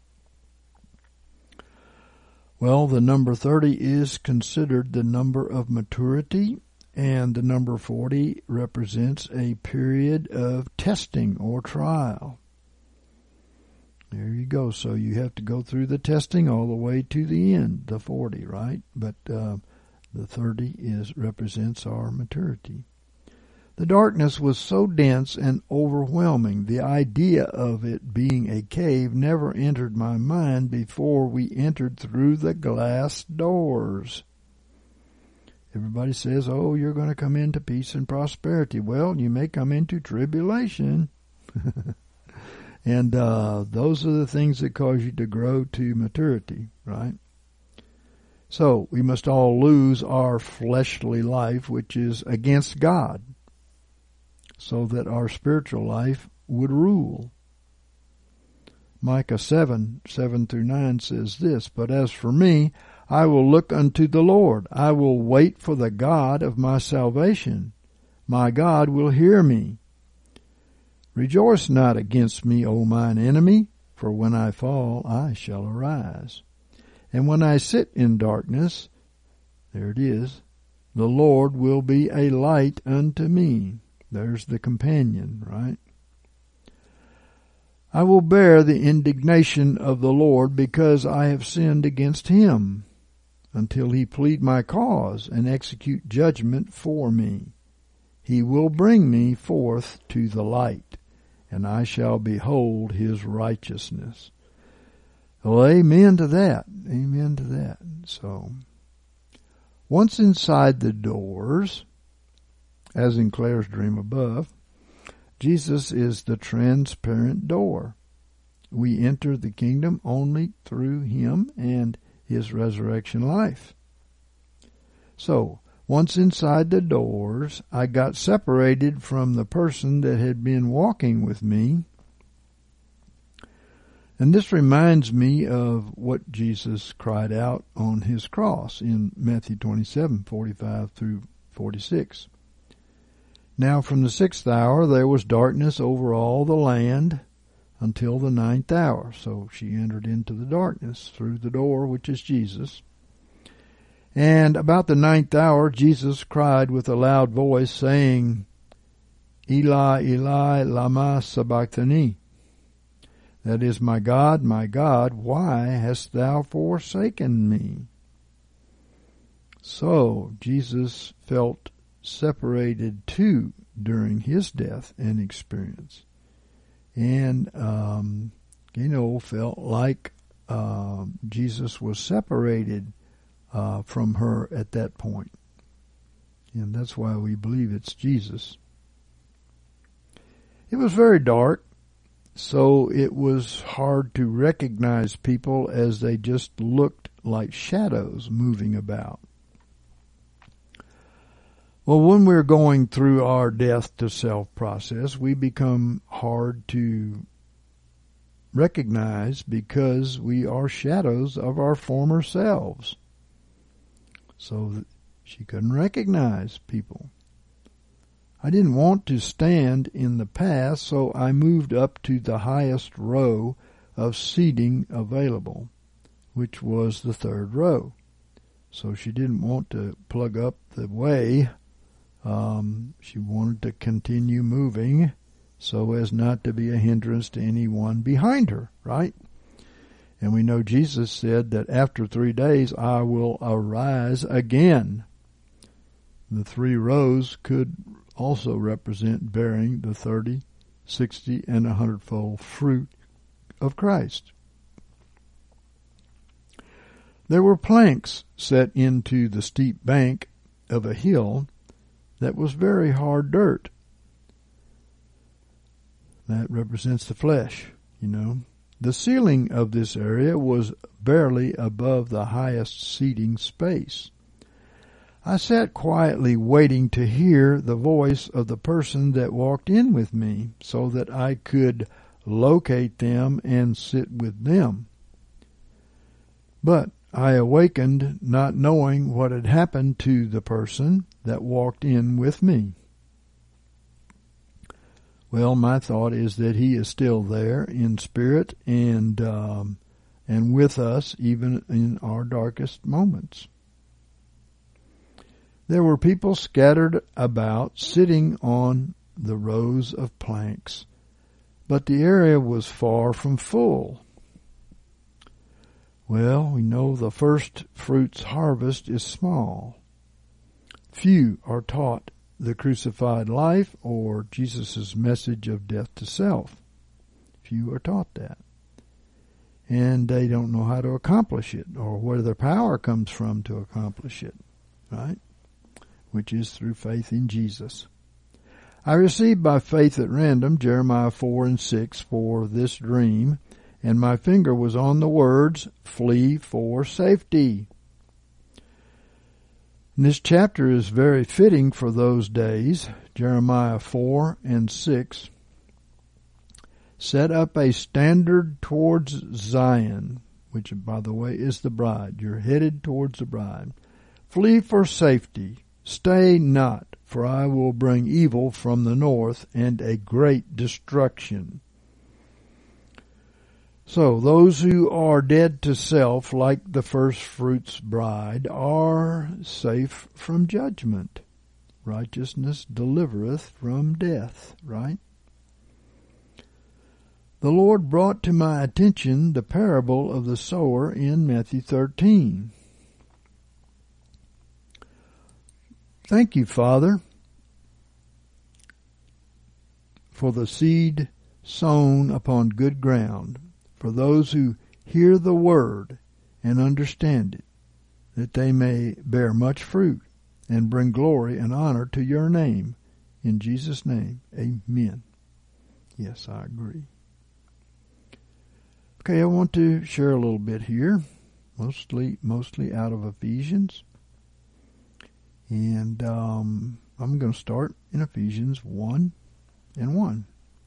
Well, the number thirty is considered the number of maturity, and the number forty represents a period of testing or trial. There you go. So you have to go through the testing all the way to the end, the forty, right? But uh, the thirty is represents our maturity. The darkness was so dense and overwhelming, the idea of it being a cave never entered my mind before we entered through the glass doors. Everybody says, oh, you're going to come into peace and prosperity. Well, you may come into tribulation. And uh, those are the things that cause you to grow to maturity, right? So we must all lose our fleshly life, which is against God, so that our spiritual life would rule. Micah seven, seven through nine says this, But as for me, I will look unto the Lord. I will wait for the God of my salvation. My God will hear me. Rejoice not against me, O mine enemy, for when I fall, I shall arise. And when I sit in darkness, there it is, the Lord will be a light unto me. There's the companion, right? I will bear the indignation of the Lord because I have sinned against him, until he plead my cause and execute judgment for me. He will bring me forth to the light, and I shall behold his righteousness. Well, amen to that. Amen to that. So, once inside the doors, as in Claire's dream above, Jesus is the transparent door. We enter the kingdom only through him and his resurrection life. So, once inside the doors, I got separated from the person that had been walking with me. And this reminds me of what Jesus cried out on his cross in Matthew twenty-seven, forty-five through forty-six. Now from the sixth hour there was darkness over all the land until the ninth hour. So she entered into the darkness through the door, which is Jesus. And about the ninth hour, Jesus cried with a loud voice, saying, Eli, Eli, lama sabachthani. That is, my God, my God, why hast thou forsaken me? So Jesus felt separated too during his death and experience. And um, Gano felt like uh, Jesus was separated uh, from her at that point. And that's why we believe it's Jesus. It was very dark, so it was hard to recognize people as they just looked like shadows moving about. Well, when we're going through our death to self process, we become hard to recognize because we are shadows of our former selves. So she couldn't recognize people. I didn't want to stand in the past, so I moved up to the highest row of seating available, which was the third row. So she didn't want to plug up the way. Um, she wanted to continue moving so as not to be a hindrance to anyone behind her, right? And we know Jesus said that after three days I will arise again. The three rows could also represent bearing the thirty, sixty, and a hundredfold fruit of Christ. There were planks set into the steep bank of a hill that was very hard dirt. That represents the flesh, you know. The ceiling of this area was barely above the highest seating space. I sat quietly waiting to hear the voice of the person that walked in with me so that I could locate them and sit with them. But I awakened not knowing what had happened to the person that walked in with me. Well, my thought is that he is still there in spirit and um, and with us even in our darkest moments. There were people scattered about, sitting on the rows of planks, but the area was far from full. Well, we know the first fruits harvest is small. Few are taught the crucified life or Jesus' message of death to self. Few are taught that. And they don't know how to accomplish it or where their power comes from to accomplish it, right? Which is through faith in Jesus. I received by faith at random Jeremiah four and six for this dream, and my finger was on the words, flee for safety. And this chapter is very fitting for those days. Jeremiah four and six. Set up a standard towards Zion, which, by the way, is the bride. You're headed towards the bride. Flee for safety. Stay not, for I will bring evil from the north and a great destruction. So those who are dead to self, like the first fruits bride, are safe from judgment. Righteousness delivereth from death, right? The Lord brought to my attention the parable of the sower in Matthew thirteen. Thank you, Father, for the seed sown upon good ground, for those who hear the word and understand it, that they may bear much fruit and bring glory and honor to your name. In Jesus' name, amen. Yes, I agree. Okay, I want to share a little bit here, mostly mostly out of Ephesians. And um, I'm going to start in Ephesians one and one.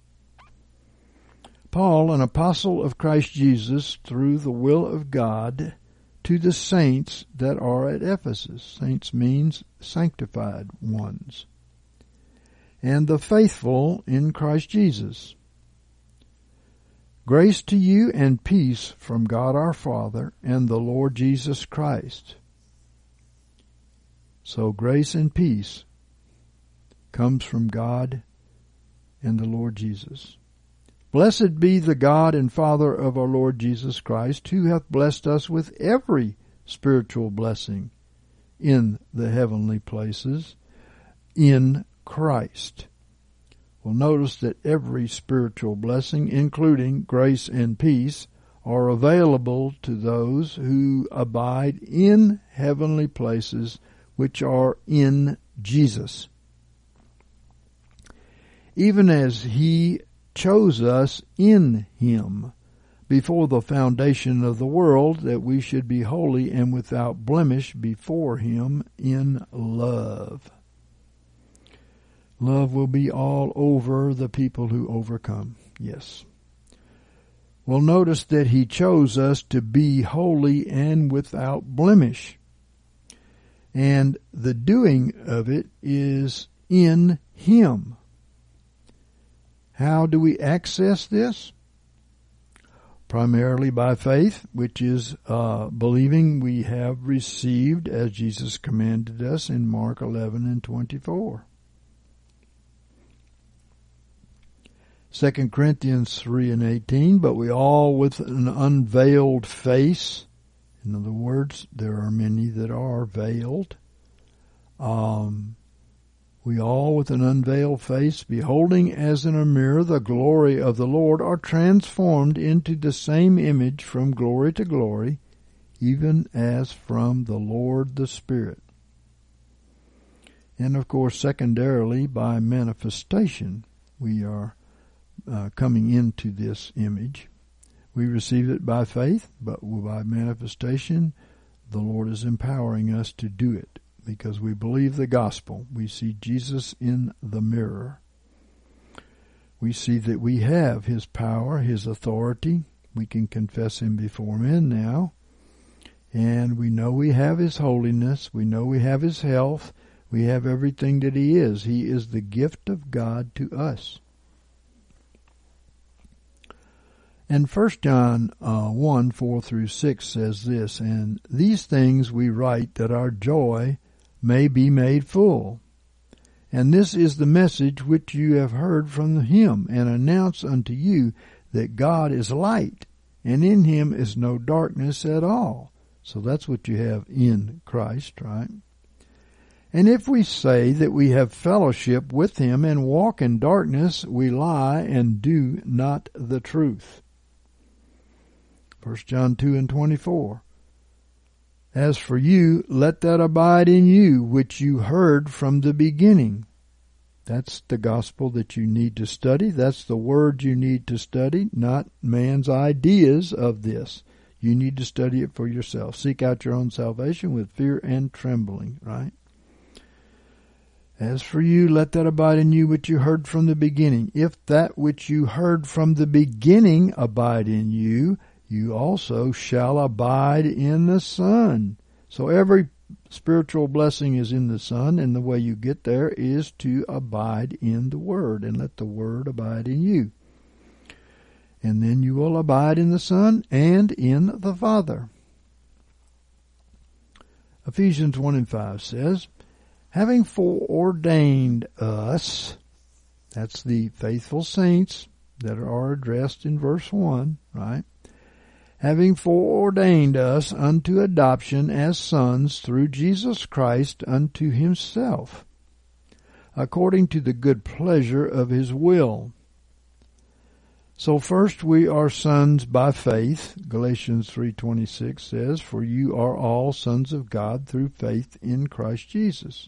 Paul, an apostle of Christ Jesus, through the will of God, to the saints that are at Ephesus. Saints means sanctified ones. And the faithful in Christ Jesus. Grace to you and peace from God our Father and the Lord Jesus Christ. So grace and peace comes from God and the Lord Jesus. Blessed be the God and Father of our Lord Jesus Christ, who hath blessed us with every spiritual blessing in the heavenly places in Christ. Well, notice that every spiritual blessing, including grace and peace, are available to those who abide in heavenly places, which are in Jesus. Even as he chose us in him before the foundation of the world, that we should be holy and without blemish before him in love. Love will be all over the people who overcome. Yes. Well, notice that he chose us to be holy and without blemish. And the doing of it is in him. How do we access this? Primarily by faith, which is uh, believing we have received as Jesus commanded us in Mark eleven and twenty-four. Second Corinthians three and eighteen, but we all with an unveiled face. In other words, there are many that are veiled. Um, we all with an unveiled face, beholding as in a mirror the glory of the Lord, are transformed into the same image from glory to glory, even as from the Lord the Spirit. And of course, secondarily, by manifestation, we are uh, coming into this image. We receive it by faith, but by manifestation, the Lord is empowering us to do it because we believe the gospel. We see Jesus in the mirror. We see that we have his power, his authority. We can confess him before men now. And we know we have his holiness. We know we have his health. We have everything that he is. He is the gift of God to us. And First John uh, one, four through six says this, "And these things we write that our joy may be made full. And this is the message which you have heard from him, and announce unto you that God is light, and in him is no darkness at all." So that's what you have in Christ, right? "And if we say that we have fellowship with him and walk in darkness, we lie and do not the truth." First John two and twenty-four. "As for you, let that abide in you which you heard from the beginning." That's the gospel that you need to study. That's the word you need to study, not man's ideas of this. You need to study it for yourself. Seek out your own salvation with fear and trembling, right? "As for you, let that abide in you which you heard from the beginning. If that which you heard from the beginning abide in you, you also shall abide in the Son." So every spiritual blessing is in the Son, and the way you get there is to abide in the Word and let the Word abide in you. And then you will abide in the Son and in the Father. Ephesians one and five says, "Having foreordained us," that's the faithful saints that are addressed in verse one, right? "Having foreordained us unto adoption as sons through Jesus Christ unto himself, according to the good pleasure of his will." So first we are sons by faith. Galatians three twenty-six says, "For you are all sons of God through faith in Christ Jesus."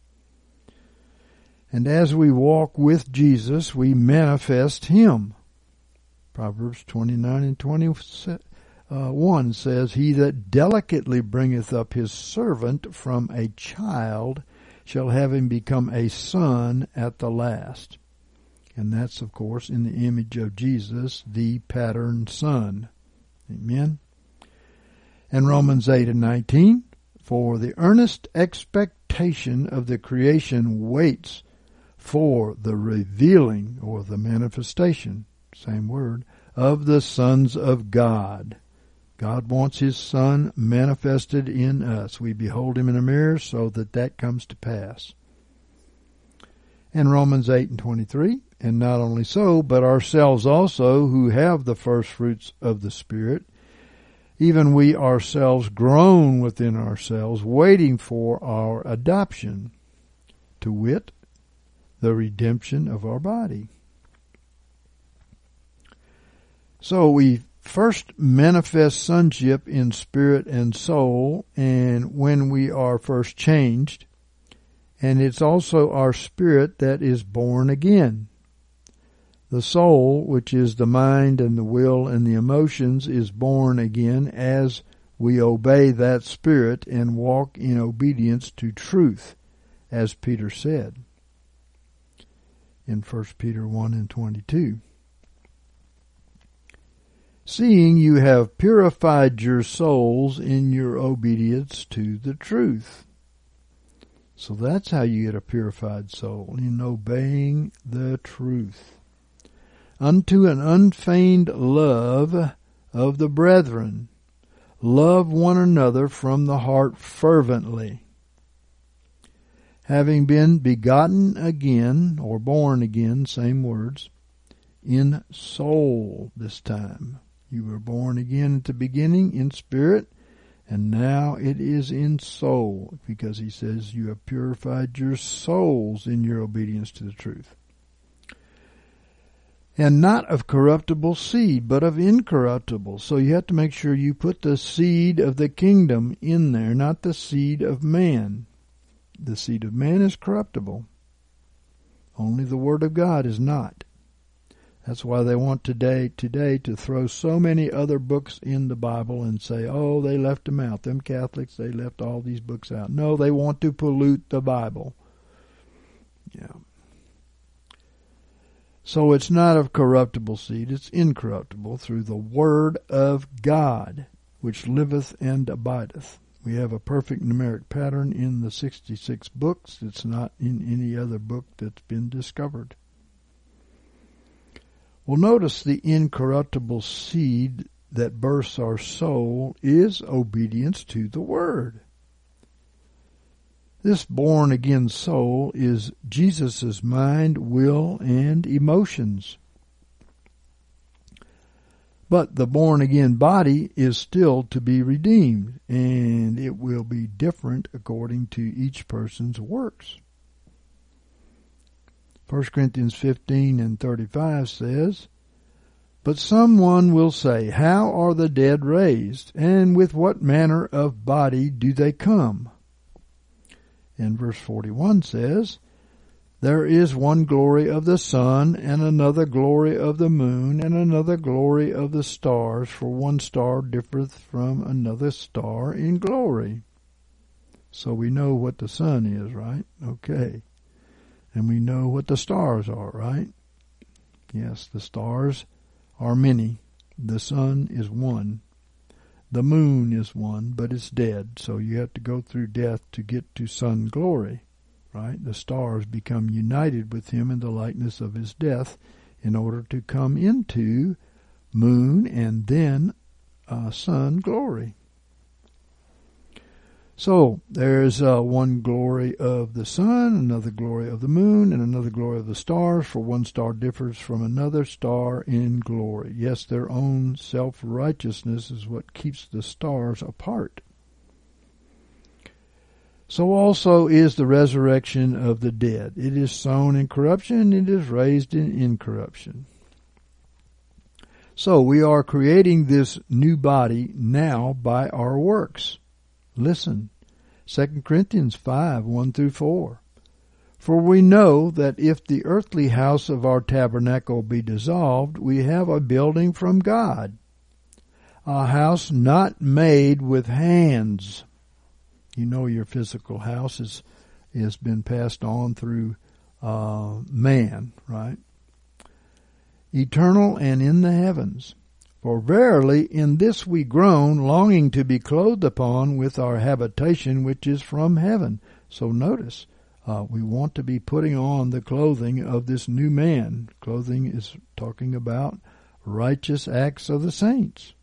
And as we walk with Jesus, we manifest him. Proverbs twenty-nine and twenty-one says, "He that delicately bringeth up his servant from a child shall have him become a son at the last." And that's, of course, in the image of Jesus, the pattern son. Amen. And Romans eight and nineteen, "For the earnest expectation of the creation waits for the revealing," or the manifestation, same word, "of the sons of God." God wants his Son manifested in us. We behold him in a mirror so that that comes to pass. And Romans eight and twenty-three, "And not only so, but ourselves also, who have the first fruits of the Spirit, even we ourselves groan within ourselves, waiting for our adoption, to wit, the redemption of our body." So we first manifest sonship in spirit and soul, and when we are first changed, and it's also our spirit that is born again. The soul, which is the mind and the will and the emotions, is born again as we obey that spirit and walk in obedience to truth, as Peter said in First Peter one and twenty-two. "Seeing you have purified your souls in your obedience to the truth." So that's how you get a purified soul, in obeying the truth. "Unto an unfeigned love of the brethren. Love one another from the heart fervently. Having been begotten again," or born again, same words, "in soul," this time. You were born again at the beginning in spirit, and now it is in soul, because he says you have purified your souls in your obedience to the truth. "And not of corruptible seed, but of incorruptible." So you have to make sure you put the seed of the kingdom in there, not the seed of man. The seed of man is corruptible. Only the word of God is not. That's why they want today today to throw so many other books in the Bible and say, oh, they left them out. Them Catholics, they left all these books out. No, they want to pollute the Bible. Yeah. So it's not of corruptible seed, it's incorruptible through the word of God, which liveth and abideth. We have a perfect numeric pattern in the sixty-six books. It's not in any other book that's been discovered. Well, notice the incorruptible seed that births our soul is obedience to the Word. This born-again soul is Jesus' mind, will, and emotions. But the born-again body is still to be redeemed, and it will be different according to each person's works. First Corinthians fifteen and thirty-five says, but someone will say, how are the dead raised, and with what manner of body do they come? And verse forty-one says, there is one glory of the sun, and another glory of the moon, and another glory of the stars, for one star differeth from another star in glory. So we know what the sun is, right? Okay. And we know what the stars are, right? Yes, the stars are many. The sun is one. The moon is one, but it's dead, so you have to go through death to get to sun glory, right? The stars become united with him in the likeness of his death in order to come into moon and then uh, sun glory. So there's uh, one glory of the sun, another glory of the moon, and another glory of the stars, for one star differs from another star in glory. Yes, their own self-righteousness is what keeps the stars apart. So also is the resurrection of the dead. It is sown in corruption, it is raised in incorruption. So we are creating this new body now by our works. Listen, Second Corinthians five, one through four. For we know that if the earthly house of our tabernacle be dissolved, we have a building from God, a house not made with hands. You know your physical house is has been passed on through uh, man, right? Eternal and in the heavens. For verily in this we groan, longing to be clothed upon with our habitation which is from heaven. So notice, uh, we want to be putting on the clothing of this new man. Clothing is talking about righteous acts of the saints.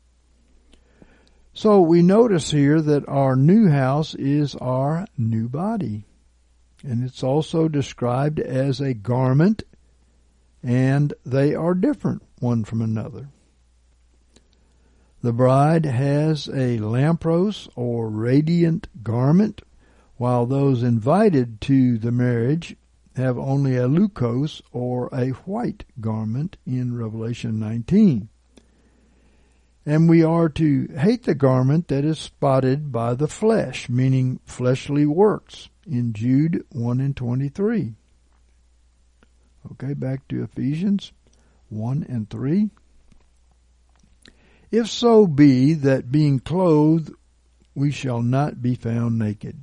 So we notice here that our new house is our new body. And it's also described as a garment, and they are different one from another. The bride has a lampros or radiant garment, while those invited to the marriage have only a leukos or a white garment in Revelation nineteen. And we are to hate the garment that is spotted by the flesh, meaning fleshly works, in Jude one and twenty-three. Okay, back to Ephesians one and three. If so be that being clothed we shall not be found naked.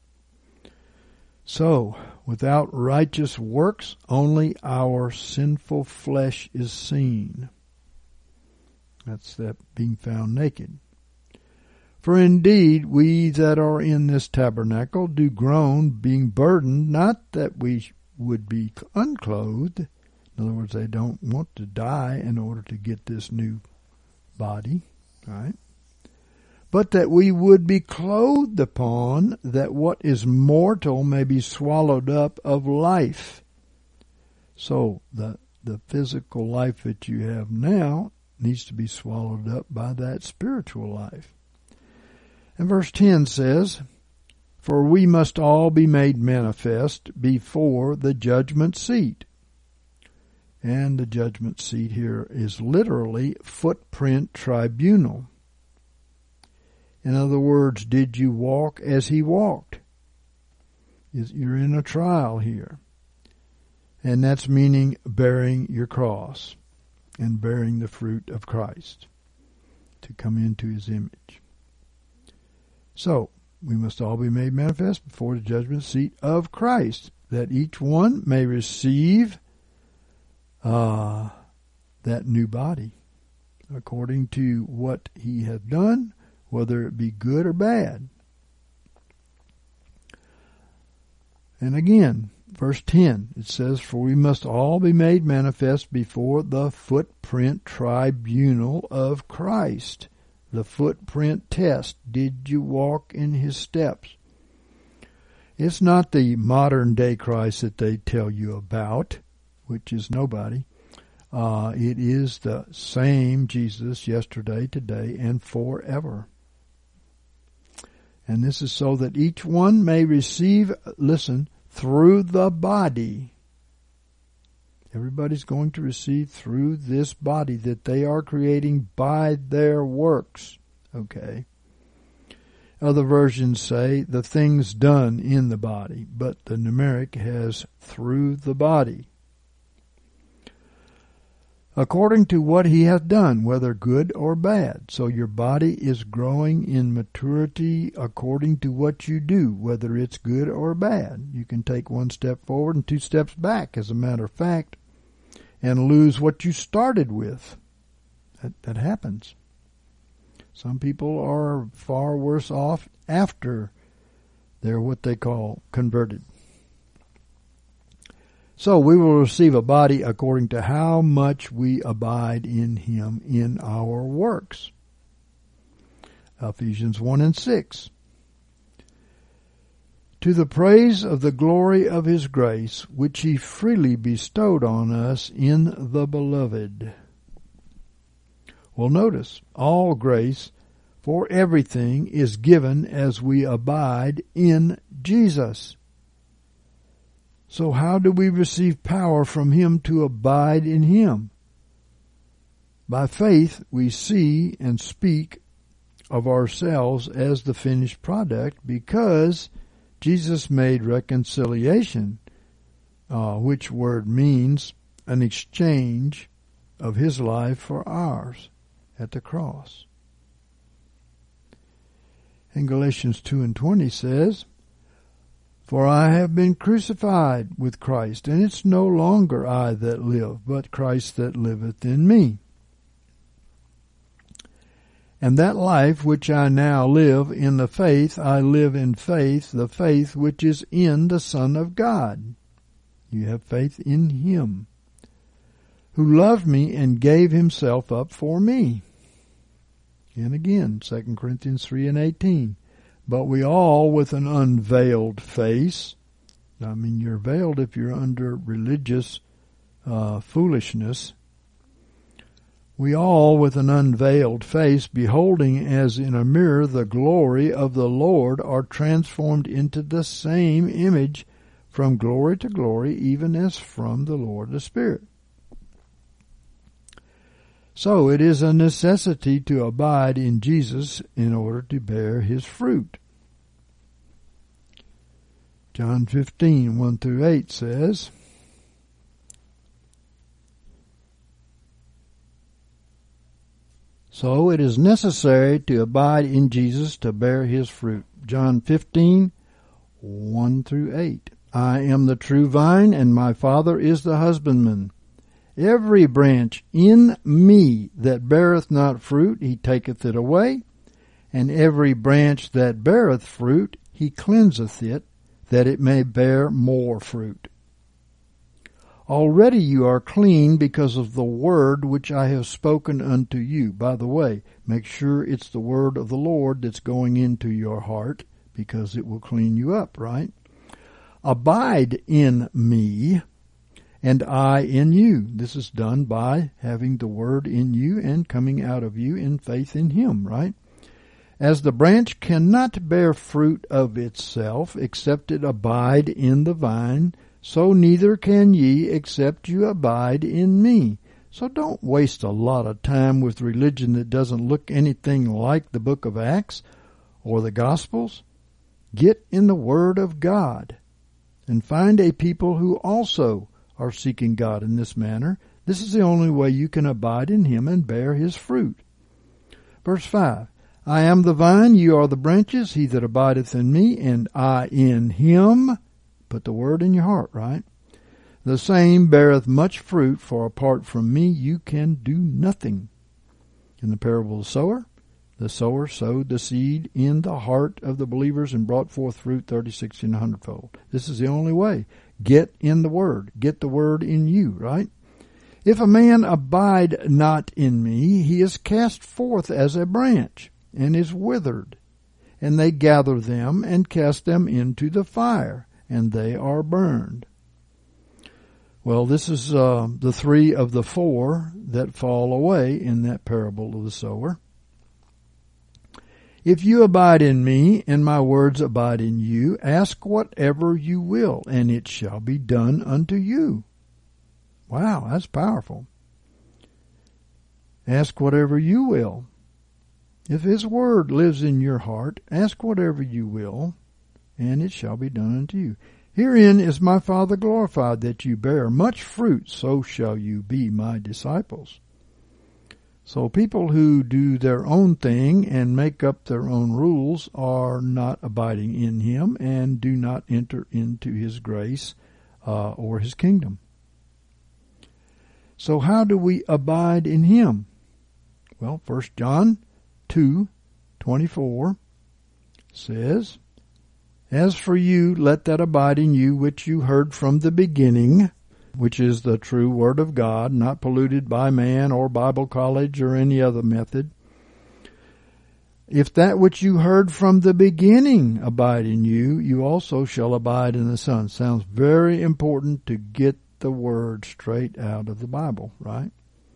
So, without righteous works, only our sinful flesh is seen. That's that being found naked. For indeed we that are in this tabernacle do groan, being burdened, not that we would be unclothed. In other words, they don't want to die in order to get this new body, right? But that we would be clothed upon, that what is mortal may be swallowed up of life. So the the physical life that you have now needs to be swallowed up by that spiritual life. And verse ten says, for we must all be made manifest before the judgment seat. And the judgment seat here is literally footprint tribunal. In other words, did you walk as he walked? You're in a trial here. And that's meaning bearing your cross and bearing the fruit of Christ to come into his image. So, we must all be made manifest before the judgment seat of Christ, that each one may receive uh, that new body according to what he hath done, whether it be good or bad. And again, verse ten, it says, for we must all be made manifest before the footprint tribunal of Christ. The footprint test. Did you walk in his steps? It's not the modern day Christ that they tell you about, which is nobody. Uh, it is the same Jesus yesterday, today, and forever. And this is so that each one may receive, listen, through the body. Everybody's going to receive through this body that they are creating by their works. Okay. Other versions say the things done in the body, but the numeric has through the body. According to what he hath done, whether good or bad. So your body is growing in maturity according to what you do, whether it's good or bad. You can take one step forward and two steps back, as a matter of fact, and lose what you started with. That, that happens. Some people are far worse off after they're what they call converted. So we will receive a body according to how much we abide in him in our works. Ephesians one and six. To the praise of the glory of his grace, which he freely bestowed on us in the beloved. Well, notice, all grace for everything is given as we abide in Jesus. So how do we receive power from him to abide in him? By faith we see and speak of ourselves as the finished product, because Jesus made reconciliation, uh, which word means an exchange of his life for ours at the cross. And Galatians two and twenty says, for I have been crucified with Christ, and it's no longer I that live, but Christ that liveth in me. And that life which I now live in the faith, I live in faith, the faith which is in the Son of God. You have faith in him, who loved me and gave himself up for me. And again, Second Corinthians three and eighteen. But we all with an unveiled face. I mean, you're veiled if you're under religious uh, foolishness. We all with an unveiled face, beholding as in a mirror the glory of the Lord, are transformed into the same image from glory to glory, even as from the Lord the Spirit. So it is a necessity to abide in Jesus in order to bear his fruit. John fifteen, one through eight says, so it is necessary to abide in Jesus to bear his fruit. John fifteen, one through eight. I am the true vine, and my Father is the husbandman. Every branch in me that beareth not fruit, he taketh it away, and every branch that beareth fruit, he cleanseth it, that it may bear more fruit. Already you are clean because of the word which I have spoken unto you. By the way, make sure it's the word of the Lord that's going into your heart, because it will clean you up, right? Abide in me, and I in you. This is done by having the word in you and coming out of you in faith in him, right? As the branch cannot bear fruit of itself, except it abide in the vine, so neither can ye, except you abide in me. So don't waste a lot of time with religion that doesn't look anything like the book of Acts or the Gospels. Get in the Word of God and find a people who also are seeking God in this manner. This is the only way you can abide in him and bear his fruit. Verse five, I am the vine, you are the branches, he that abideth in me, and I in him. Put the word in your heart, right? The same beareth much fruit, for apart from me you can do nothing. In the parable of the sower, the sower sowed the seed in the heart of the believers and brought forth fruit thirty, sixty, and a hundredfold. This is the only way. Get in the word. Get the word in you, right? If a man abide not in me, he is cast forth as a branch, and is withered. And they gather them, and cast them into the fire, and they are burned. Well, this is uh, the three of the four that fall away in that parable of the sower. If you abide in me, and my words abide in you, ask whatever you will, and it shall be done unto you. Wow, that's powerful. Ask whatever you will. If his word lives in your heart, ask whatever you will, and it shall be done unto you. Herein is my Father glorified, that you bear much fruit, so shall you be my disciples. So people who do their own thing and make up their own rules are not abiding in him and do not enter into his grace uh, or his kingdom. So how do we abide in him? Well, First John two twenty-four says, As for you, let that abide in you which you heard from the beginning, which is the true word of God, not polluted by man or Bible college or any other method. If that which you heard from the beginning abide in you, you also shall abide in the Son. Sounds very important to get the word straight out of the Bible, right?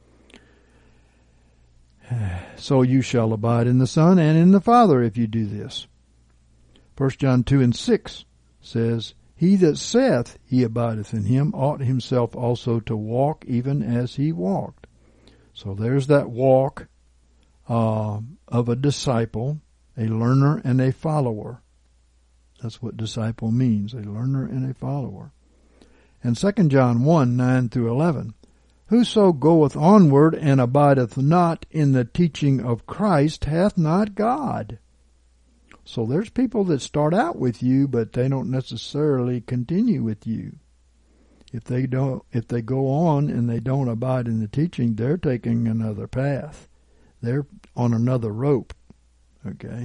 So you shall abide in the Son and in the Father if you do this. First John two and six says, He that saith he abideth in him ought himself also to walk even as he walked. So there's that walk uh, of a disciple, a learner and a follower. That's what disciple means, a learner and a follower. And Second John one, nine through eleven, Whoso goeth onward and abideth not in the teaching of Christ hath not God. So there's people that start out with you, but they don't necessarily continue with you. If they don't, if they go on and they don't abide in the teaching, they're taking another path. They're on another rope. Okay.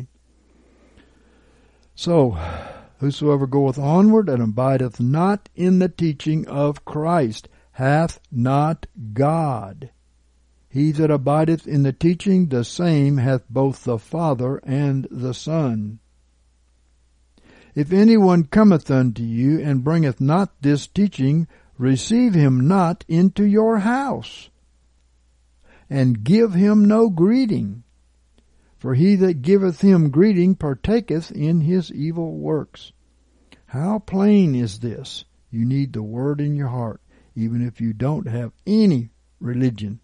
So, whosoever goeth onward and abideth not in the teaching of Christ hath not God. He that abideth in the teaching, the same hath both the Father and the Son. If anyone cometh unto you, and bringeth not this teaching, receive him not into your house, and give him no greeting. For he that giveth him greeting partaketh in his evil works. How plain is this? You need the word in your heart, even if you don't have any religion.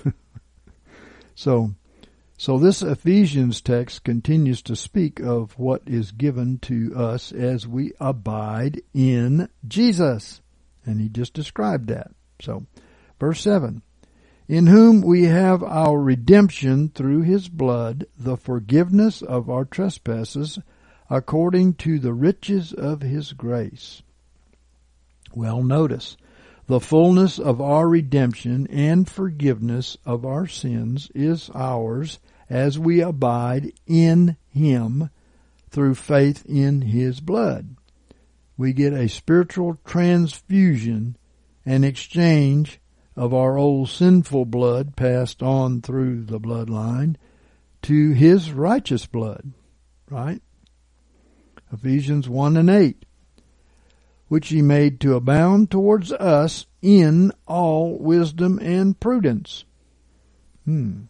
so, so this Ephesians text continues to speak of what is given to us as we abide in Jesus. And he just described that. So, verse seven, In whom we have our redemption through his blood, the forgiveness of our trespasses, according to the riches of his grace. Well, notice, the fullness of our redemption and forgiveness of our sins is ours as we abide in him through faith in his blood. We get a spiritual transfusion and exchange of our old sinful blood passed on through the bloodline to his righteous blood, right? Ephesians one and eight. Which he made to abound towards us in all wisdom and prudence. Hmm.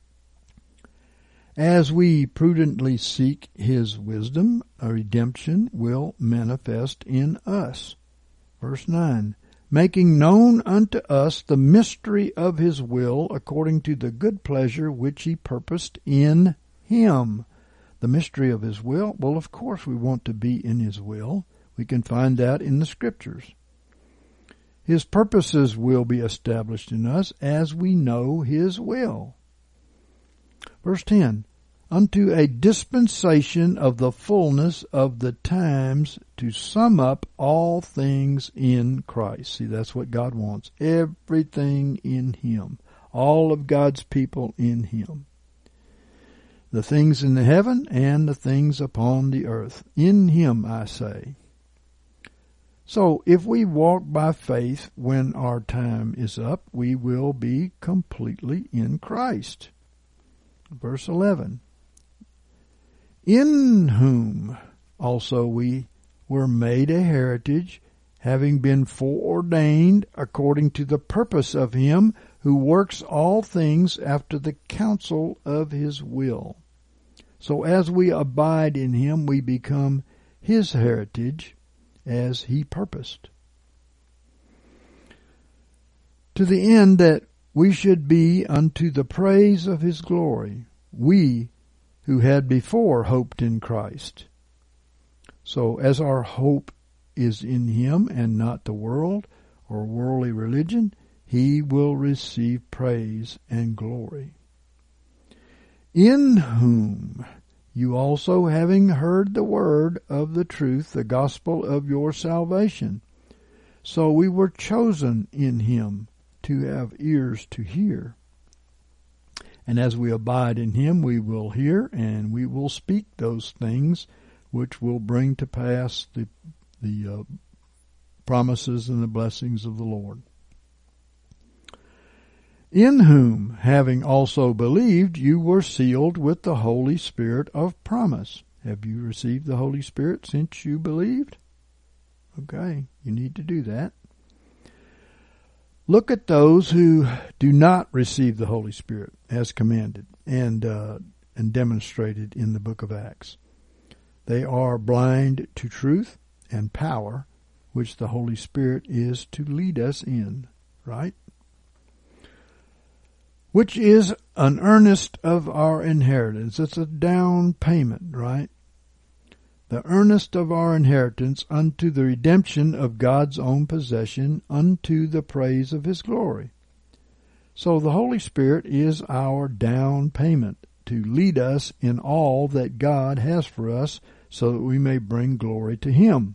As we prudently seek his wisdom, a redemption will manifest in us. Verse nine, Making known unto us the mystery of his will, according to the good pleasure which he purposed in him. The mystery of his will? Well, of course we want to be in his will. We can find that in the Scriptures. His purposes will be established in us as we know His will. Verse ten, unto a dispensation of the fullness of the times to sum up all things in Christ. See, that's what God wants. Everything in Him. All of God's people in Him. The things in the heaven and the things upon the earth. In Him, I say. So, if we walk by faith when our time is up, we will be completely in Christ. Verse eleven. In whom also we were made a heritage, having been foreordained according to the purpose of Him who works all things after the counsel of His will. So as we abide in Him, we become His heritage, as He purposed, to the end that we should be unto the praise of His glory, we who had before hoped in Christ. So as our hope is in Him and not the world or worldly religion, He will receive praise and glory. In whom you also, having heard the word of the truth, the gospel of your salvation. So we were chosen in Him to have ears to hear. And as we abide in Him, we will hear and we will speak those things which will bring to pass the, the uh, promises and the blessings of the Lord. In whom, having also believed, you were sealed with the Holy Spirit of promise. Have you received the Holy Spirit since you believed? Okay, you need to do that. Look at those who do not receive the Holy Spirit as commanded and uh, and demonstrated in the book of Acts. They are blind to truth and power, which the Holy Spirit is to lead us in, right? Which is an earnest of our inheritance. It's a down payment, right? The earnest of our inheritance unto the redemption of God's own possession, unto the praise of His glory. So the Holy Spirit is our down payment to lead us in all that God has for us, so that we may bring glory to Him.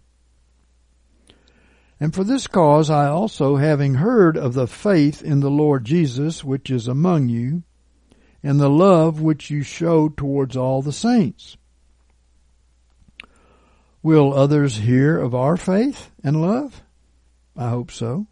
And for this cause I also, having heard of the faith in the Lord Jesus which is among you, and the love which you show towards all the saints. Will others hear of our faith and love? I hope so.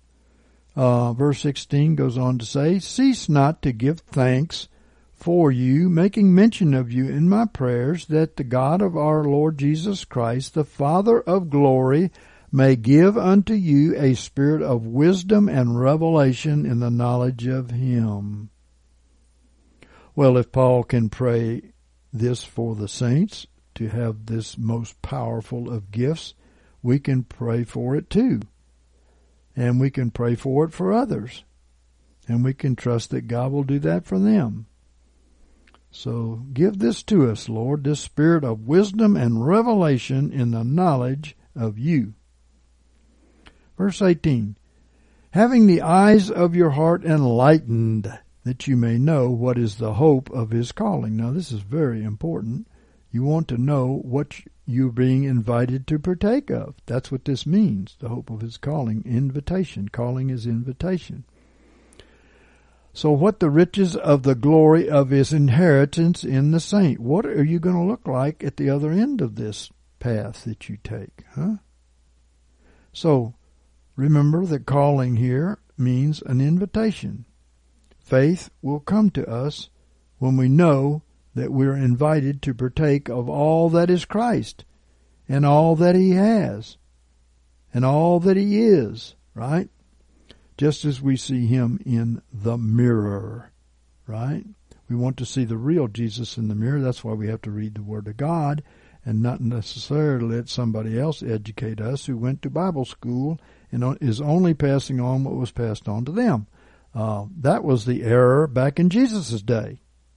Uh, verse sixteen goes on to say, cease not to give thanks for you, making mention of you in my prayers, that the God of our Lord Jesus Christ, the Father of glory, may give unto you a spirit of wisdom and revelation in the knowledge of Him. Well, if Paul can pray this for the saints, to have this most powerful of gifts, we can pray for it too. And we can pray for it for others. And we can trust that God will do that for them. So give this to us, Lord, this spirit of wisdom and revelation in the knowledge of you. Verse eighteen, having the eyes of your heart enlightened, that you may know what is the hope of His calling. Now this is very important. You want to know what you're being invited to partake of. That's what this means, the hope of His calling. Invitation. Calling is invitation. So what the riches of the glory of His inheritance in the saint? What are you going to look like at the other end of this path that you take? Huh? So, remember that calling here means an invitation. Faith will come to us when we know that we're invited to partake of all that is Christ and all that He has and all that He is, right? Just as we see Him in the mirror, right? We want to see the real Jesus in the mirror. That's why we have to read the Word of God and not necessarily let somebody else educate us who went to Bible school and is only passing on what was passed on to them. Uh, that was the error back in Jesus' day.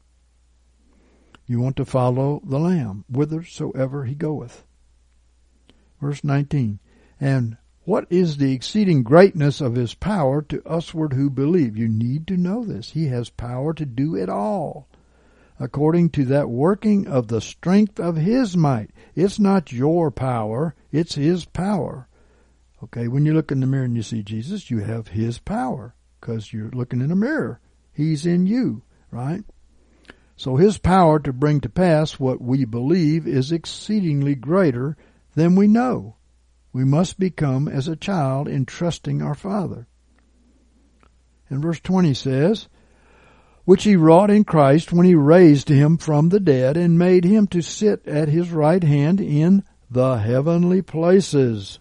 You want to follow the Lamb, whithersoever He goeth. Verse nineteen, and What is the exceeding greatness of his power to usward who believe? You need to know this. He has power to do it all, according to that working of the strength of his might. It's not your power, it's his power. Okay, when you look in the mirror and you see Jesus, you have his power, because you're looking in a mirror. He's in you, right? So his power to bring to pass what we believe is exceedingly greater than we know. We must become as a child in trusting our Father. And verse twenty says, which he wrought in Christ when he raised him from the dead and made him to sit at his right hand in the heavenly places.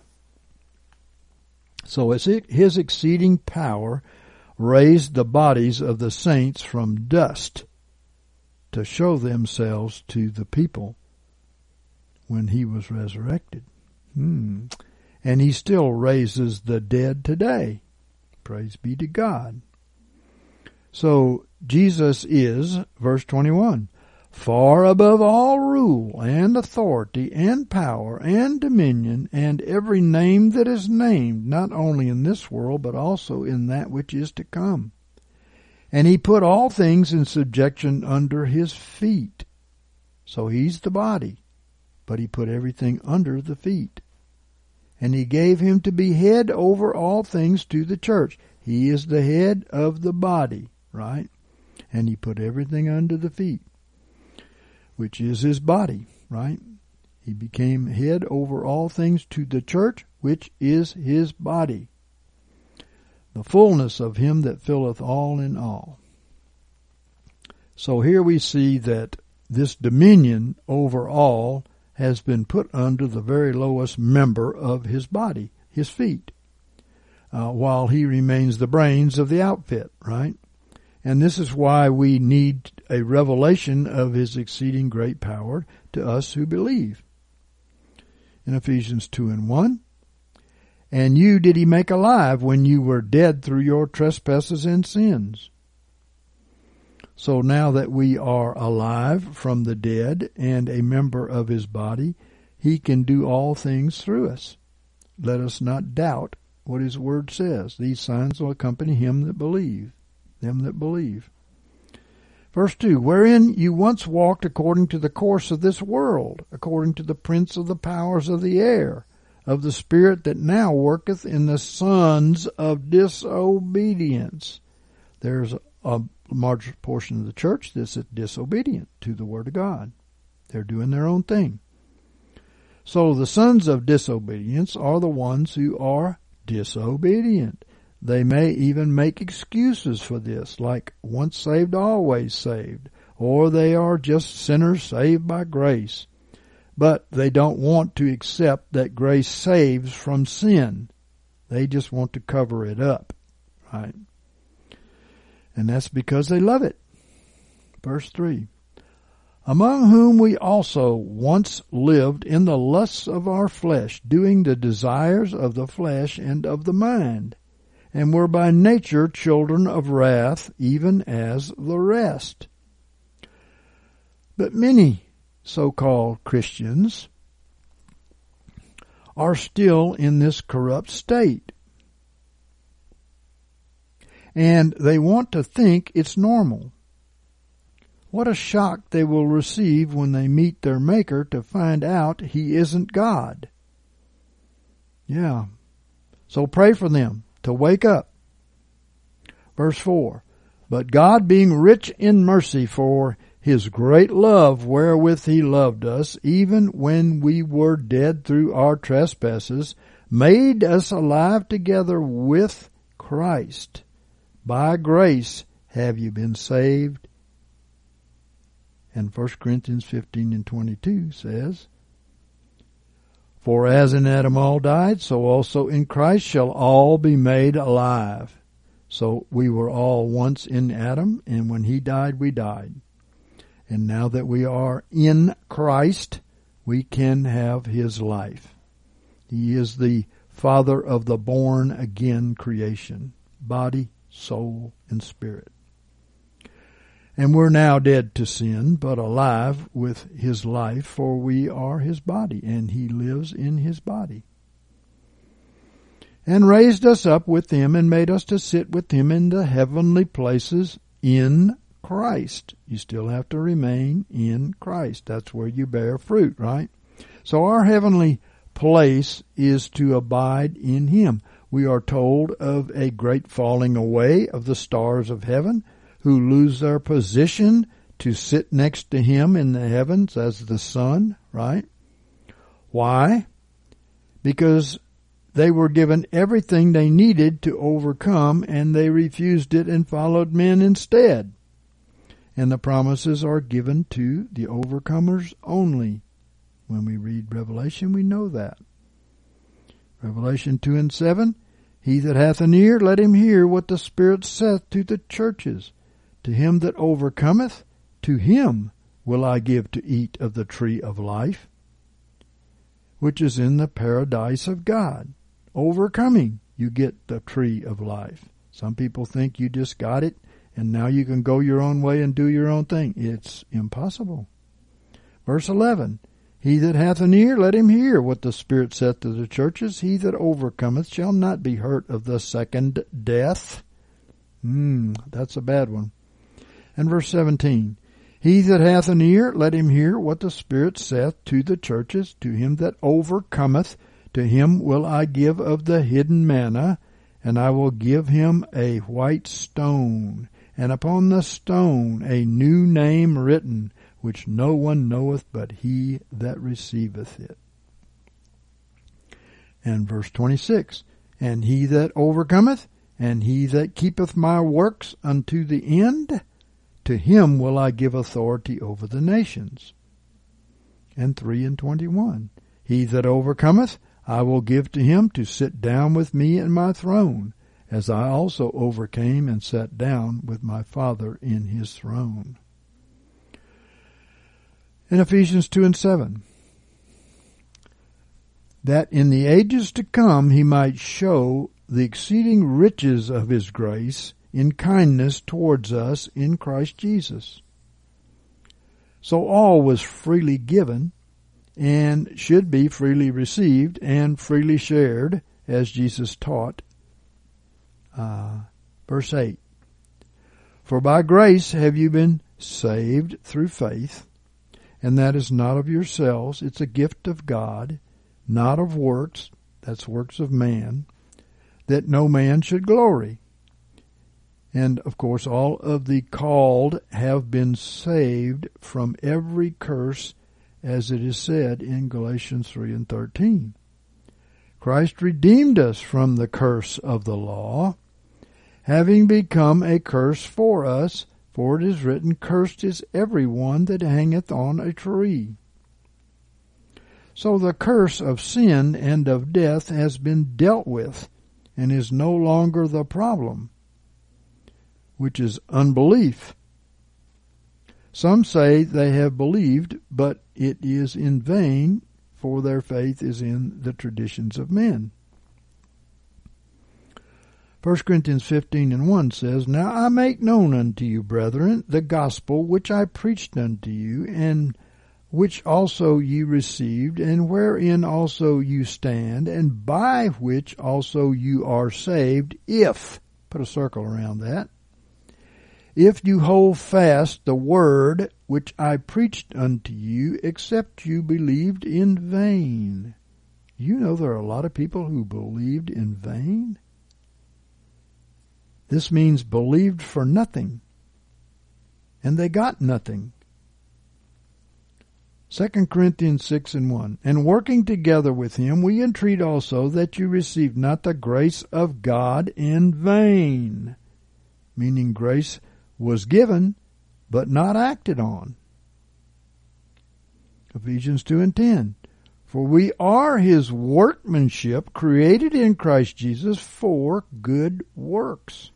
So as it, his exceeding power raised the bodies of the saints from dust to show themselves to the people when he was resurrected. Hmm. And he still raises the dead today. Praise be to God. So Jesus is, verse twenty-one, far above all rule and authority and power and dominion and every name that is named, not only in this world but also in that which is to come. And he put all things in subjection under his feet. So he's the body, but he put everything under the feet. And he gave him to be head over all things to the church. He is the head of the body, right? And he put everything under the feet, which is his body, right? He became head over all things to the church, which is his body, the fullness of him that filleth all in all. So here we see that this dominion over all has been put under the very lowest member of his body, his feet, uh, while he remains the brains of the outfit, right? And this is why we need a revelation of his exceeding great power to us who believe. In Ephesians two and one, and you did he make alive when you were dead through your trespasses and sins. So now that we are alive from the dead and a member of his body, he can do all things through us. Let us not doubt what his word says. These signs will accompany him that believe, them that believe. Verse two, wherein you once walked according to the course of this world, according to the prince of the powers of the air, of the spirit that now worketh in the sons of disobedience. There's a large portion of the church that's disobedient to the word of God. They're doing their own thing. So the sons of disobedience are the ones who are disobedient. They may even make excuses for this, like once saved, always saved, or they are just sinners saved by grace. But they don't want to accept that grace saves from sin. They just want to cover it up, right? And that's because they love it. Verse three, among whom we also once lived in the lusts of our flesh, doing the desires of the flesh and of the mind, and were by nature children of wrath, even as the rest. But many so-called Christians are still in this corrupt state. And they want to think it's normal. What a shock they will receive when they meet their Maker to find out he isn't God. Yeah. So pray for them to wake up. Verse four, but God being rich in mercy for his great love wherewith he loved us, even when we were dead through our trespasses, made us alive together with Christ. By grace have you been saved. And First Corinthians fifteen and twenty-two says, for as in Adam all died, so also in Christ shall all be made alive. So we were all once in Adam, and when he died, we died. And now that we are in Christ, we can have his life. He is the Father of the born-again creation, body, soul, and spirit. And we're now dead to sin, but alive with his life, for we are his body, and he lives in his body. and raised us up with him and made us to sit with him in the heavenly places in Christ. You still have to remain in Christ. That's where you bear fruit, right? So our heavenly place is to abide in him. We are told of a great falling away of the stars of heaven, who lose their position to sit next to him in the heavens as the sun, right? Why? Because they were given everything they needed to overcome, and they refused it and followed men instead. And the promises are given to the overcomers only. When we read Revelation, we know that. Revelation two and seven, he that hath an ear, let him hear what the Spirit saith to the churches. To him that overcometh, to him will I give to eat of the tree of life, which is in the paradise of God. Overcoming, you get the tree of life. Some people think you just got it, and now you can go your own way and do your own thing. It's impossible. Verse eleven, he that hath an ear, let him hear what the Spirit saith to the churches. He that overcometh shall not be hurt of the second death. Hmm, that's a bad one. And verse seventeen, he that hath an ear, let him hear what the Spirit saith to the churches. To him that overcometh, to him will I give of the hidden manna, and I will give him a white stone, and upon the stone a new name written, which no one knoweth but he that receiveth it. And verse twenty-six, and he that overcometh, and he that keepeth my works unto the end, to him will I give authority over the nations. And three and twenty-one, he that overcometh, I will give to him to sit down with me in my throne, as I also overcame and sat down with my Father in his throne. In Ephesians two and seven, that in the ages to come he might show the exceeding riches of his grace in kindness towards us in Christ Jesus. So all was freely given, and should be freely received and freely shared, as Jesus taught. Uh, verse eight, for by grace have you been saved through faith, and that is not of yourselves, it's a gift of God, not of works, that's works of man, that no man should glory. And, of course, all of the called have been saved from every curse, as it is said in Galatians three and thirteen. Christ redeemed us from the curse of the law, having become a curse for us, for it is written, cursed is every one that hangeth on a tree. So the curse of sin and of death has been dealt with, and is no longer the problem, which is unbelief. Some say they have believed, but it is in vain, for their faith is in the traditions of men. First Corinthians fifteen and one says, now I make known unto you, brethren, the gospel which I preached unto you, and which also ye received, and wherein also you stand, and by which also you are saved, if, put a circle around that, if you hold fast the word which I preached unto you, except you believed in vain. You know there are a lot of people who believed in vain. This means believed for nothing, and they got nothing. Second Corinthians six and one, and working together with him, we entreat also that you receive not the grace of God in vain, meaning grace was given, but not acted on. Ephesians two and ten, for we are his workmanship, created in Christ Jesus for good works,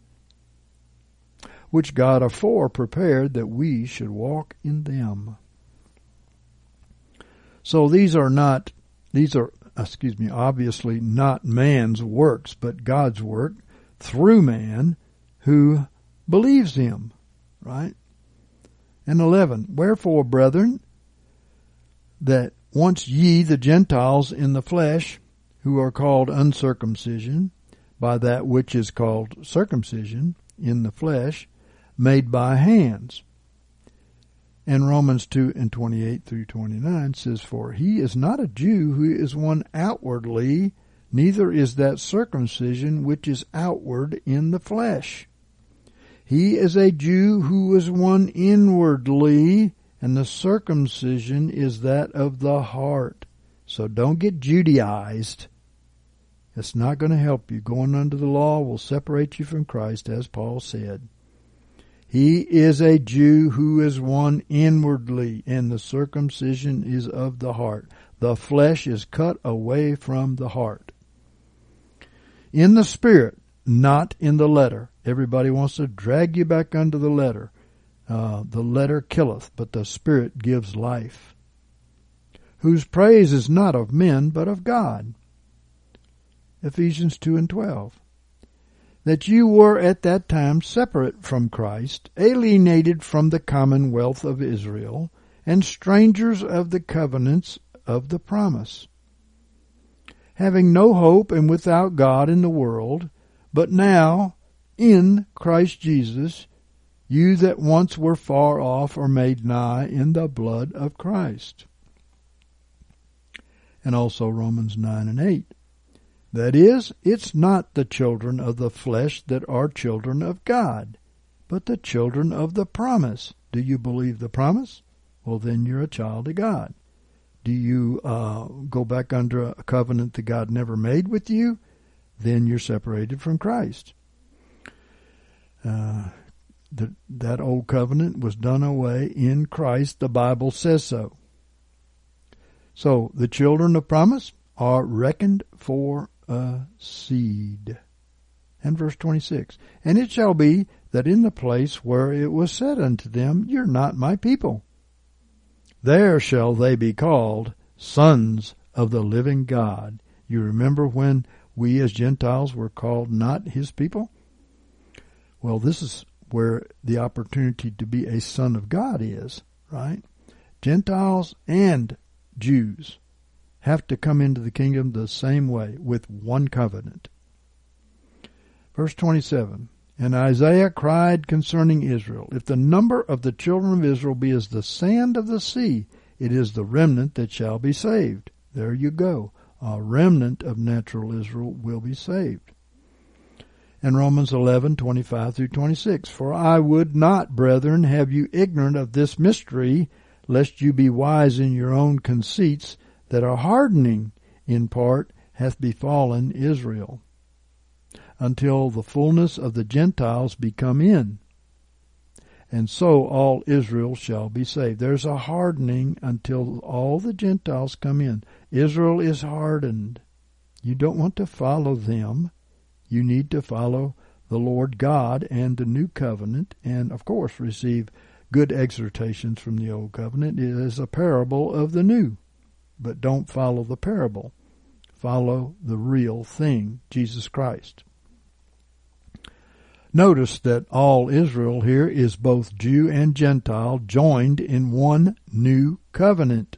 which God afore prepared that we should walk in them. So these are not, these are, excuse me, obviously not man's works, but God's work through man who believes him, right? And eleven, wherefore, brethren, that once ye, the Gentiles in the flesh, who are called uncircumcision by that which is called circumcision in the flesh, made by hands. And Romans two and twenty-eight through twenty-nine says, For he is not a Jew who is one outwardly, neither is that circumcision which is outward in the flesh. He is a Jew who is one inwardly, and the circumcision is that of the heart. So don't get Judaized. It's not going to help you. Going under the law will separate you from Christ, as Paul said. He is a Jew who is one inwardly, and the circumcision is of the heart. The flesh is cut away from the heart. In the spirit, not in the letter. Everybody wants to drag you back under the letter. Uh, the letter killeth, but the spirit gives life. Whose praise is not of men, but of God. Ephesians two and twelve. That you were at that time separate from Christ, alienated from the commonwealth of Israel, and strangers of the covenants of the promise, having no hope and without God in the world, but now in Christ Jesus, you that once were far off are made nigh in the blood of Christ. And also Romans nine and eight. That is, it's not the children of the flesh that are children of God, but the children of the promise. Do you believe the promise? Well, then you're a child of God. Do you uh, go back under a covenant that God never made with you? Then you're separated from Christ. Uh, the, that old covenant was done away in Christ. The Bible says so. So the children of promise are reckoned for a seed. And verse twenty-six, And it shall be that in the place where it was said unto them, You're not my people, there shall they be called sons of the living God. You remember when we as Gentiles were called not his people? Well, this is where the opportunity to be a son of God is, right? Gentiles and Jews have to come into the kingdom the same way, with one covenant. Verse twenty-seven, And Isaiah cried concerning Israel, If the number of the children of Israel be as the sand of the sea, it is the remnant that shall be saved. There you go. A remnant of natural Israel will be saved. And Romans eleven, twenty-five through twenty-six, For I would not, brethren, have you ignorant of this mystery, lest you be wise in your own conceits, that a hardening in part hath befallen Israel, until the fullness of the Gentiles be come in. And so all Israel shall be saved. There's a hardening until all the Gentiles come in. Israel is hardened. You don't want to follow them. You need to follow the Lord God and the new covenant, and of course receive good exhortations from the old covenant. It is a parable of the new. But don't follow the parable. Follow the real thing, Jesus Christ. Notice that all Israel here is both Jew and Gentile joined in one new covenant.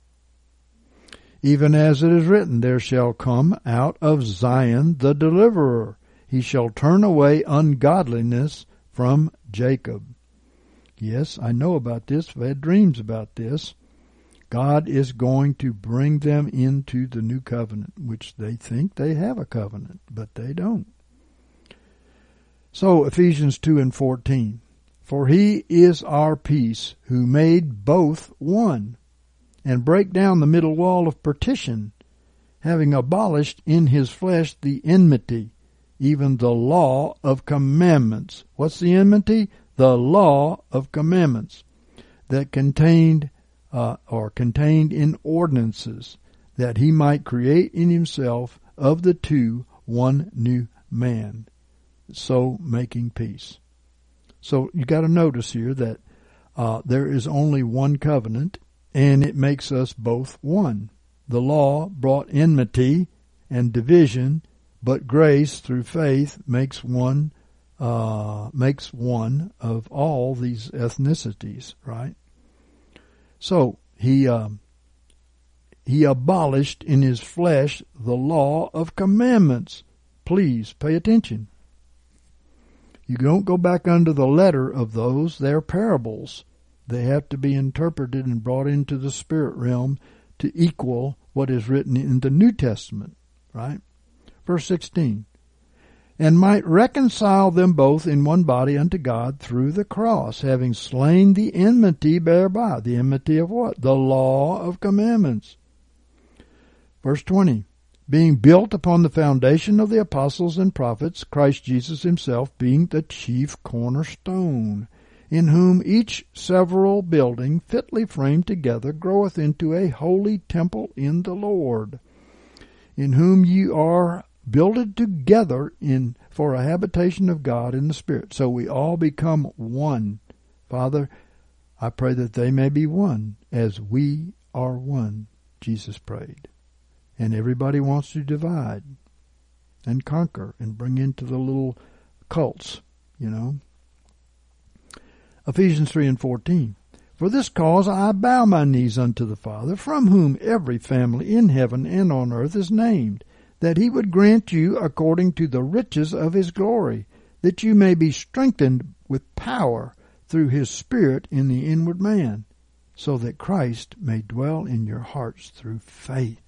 Even as it is written, There shall come out of Zion the deliverer. He shall turn away ungodliness from Jacob. Yes, I know about this. I've had dreams about this. God is going to bring them into the new covenant, which they think they have a covenant, but they don't. So Ephesians two and fourteen, For he is our peace, who made both one, and brake down the middle wall of partition, having abolished in his flesh the enmity, even the law of commandments. What's the enmity? The law of commandments that contained Uh, or contained in ordinances, that he might create in himself of the two one new man, so making peace. So you got to notice here that uh, there is only one covenant, and it makes us both one. The law brought enmity and division, but grace through faith makes one uh, makes one of all these ethnicities, right? So he um, he abolished in his flesh the law of commandments. Please pay attention. You don't go back under the letter of those. They're parables. They have to be interpreted and brought into the spirit realm to equal what is written in the New Testament, right? Verse sixteen. And might reconcile them both in one body unto God through the cross, having slain the enmity thereby. The enmity of what? The law of commandments. Verse twenty. Being built upon the foundation of the apostles and prophets, Christ Jesus himself being the chief cornerstone, in whom each several building, fitly framed together, groweth into a holy temple in the Lord, in whom ye are builded together in for a habitation of God in the Spirit. So we all become one. Father, I pray that they may be one as we are one, Jesus prayed. And everybody wants to divide and conquer and bring into the little cults, you know. Ephesians three and fourteen. For this cause I bow my knees unto the Father, from whom every family in heaven and on earth is named, that he would grant you according to the riches of his glory, that you may be strengthened with power through his Spirit in the inward man, so that Christ may dwell in your hearts through faith.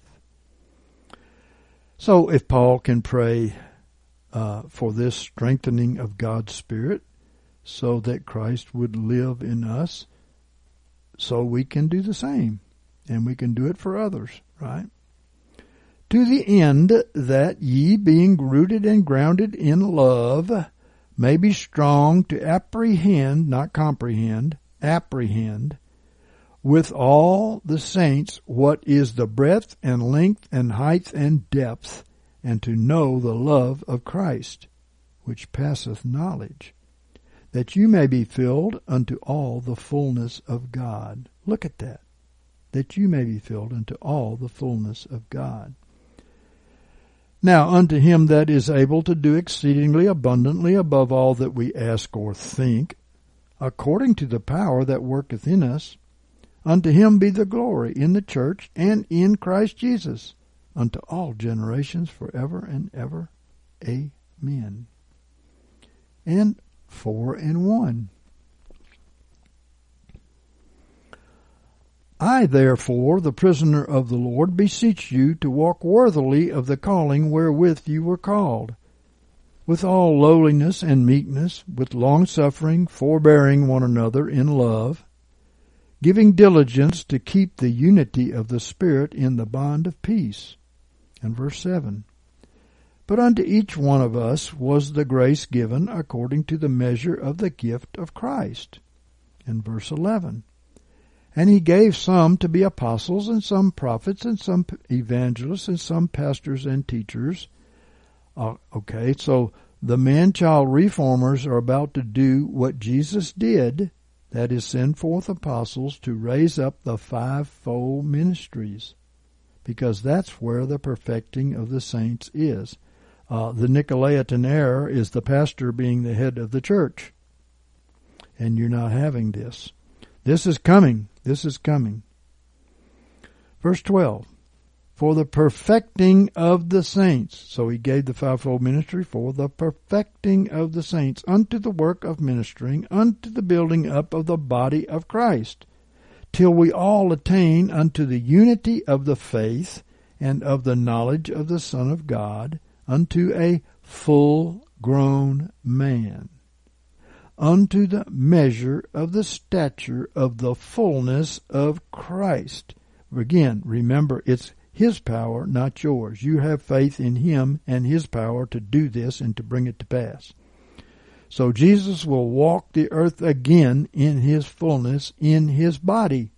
So if Paul can pray uh, for this strengthening of God's Spirit, so that Christ would live in us, so we can do the same, and we can do it for others, right? To the end that ye, being rooted and grounded in love, may be strong to apprehend, not comprehend, apprehend, with all the saints what is the breadth and length and height and depth, and to know the love of Christ, which passeth knowledge, that you may be filled unto all the fullness of God. Look at that. That you may be filled unto all the fullness of God. Now unto him that is able to do exceedingly abundantly above all that we ask or think, according to the power that worketh in us, unto him be the glory in the church and in Christ Jesus, unto all generations forever and ever. Amen. And four and one. I, therefore, the prisoner of the Lord, beseech you to walk worthily of the calling wherewith you were called, with all lowliness and meekness, with longsuffering, forbearing one another in love, giving diligence to keep the unity of the Spirit in the bond of peace. And verse seven. But unto each one of us was the grace given according to the measure of the gift of Christ. And verse eleven. And he gave some to be apostles, and some prophets, and some evangelists, and some pastors and teachers. Uh, okay, so the man-child reformers are about to do what Jesus did, that is, send forth apostles to raise up the fivefold ministries, because that's where the perfecting of the saints is. Uh, the Nicolaitan error is the pastor being the head of the church, and you're not having this. This is coming. This is coming. Verse twelve. For the perfecting of the saints. So he gave the fivefold ministry for the perfecting of the saints, unto the work of ministering, unto the building up of the body of Christ, till we all attain unto the unity of the faith and of the knowledge of the Son of God, unto a full-grown man, unto the measure of the stature of the fullness of Christ. Again, remember, it's his power, not yours. You have faith in him and his power to do this and to bring it to pass. So Jesus will walk the earth again in his fullness, in his body.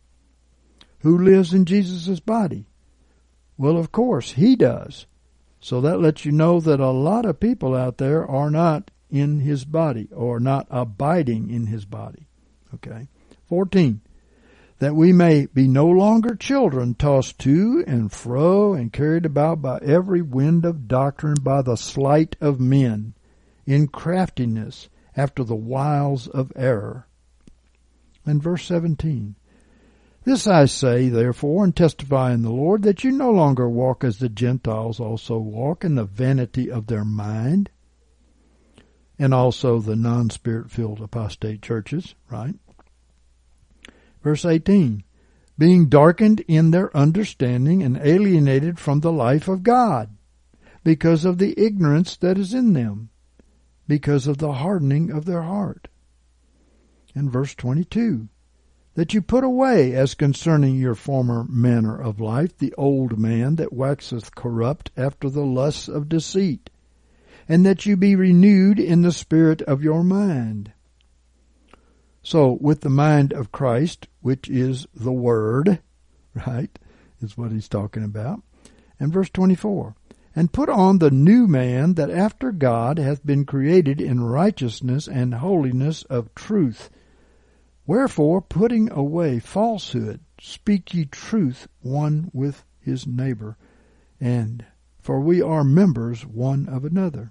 Who lives in Jesus' body? Well, of course, he does. So that lets you know that a lot of people out there are not in his body, or not abiding in his body. Okay. fourteen. That we may be no longer children, tossed to and fro and carried about by every wind of doctrine, by the sleight of men, in craftiness, after the wiles of error. And verse seventeen. This I say, therefore, and testify in the Lord, that you no longer walk as the Gentiles also walk, in the vanity of their mind, and also the non-spirit-filled apostate churches, right? Verse eighteen, being darkened in their understanding and alienated from the life of God, because of the ignorance that is in them, because of the hardening of their heart. And verse twenty-two, that you put away, as concerning your former manner of life, the old man that waxeth corrupt after the lusts of deceit, and that you be renewed in the spirit of your mind. So, with the mind of Christ, which is the Word, right, is what he's talking about. And verse twenty-four, and put on the new man that after God hath been created in righteousness and holiness of truth. Wherefore, putting away falsehood, speak ye truth one with his neighbor, and for we are members one of another.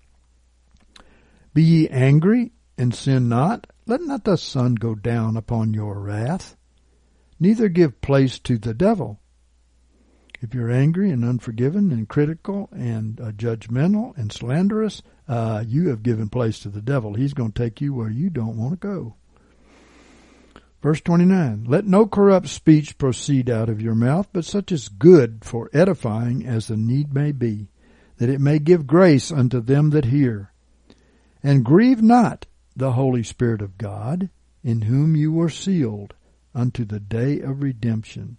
Be ye angry, and sin not. Let not the sun go down upon your wrath, neither give place to the devil. If you're angry and unforgiving and critical and uh, judgmental and slanderous, uh, you have given place to the devil. He's going to take you where you don't want to go. Verse twenty-nine, let no corrupt speech proceed out of your mouth, but such as good for edifying as the need may be, that it may give grace unto them that hear. And grieve not the Holy Spirit of God, in whom you were sealed unto the day of redemption.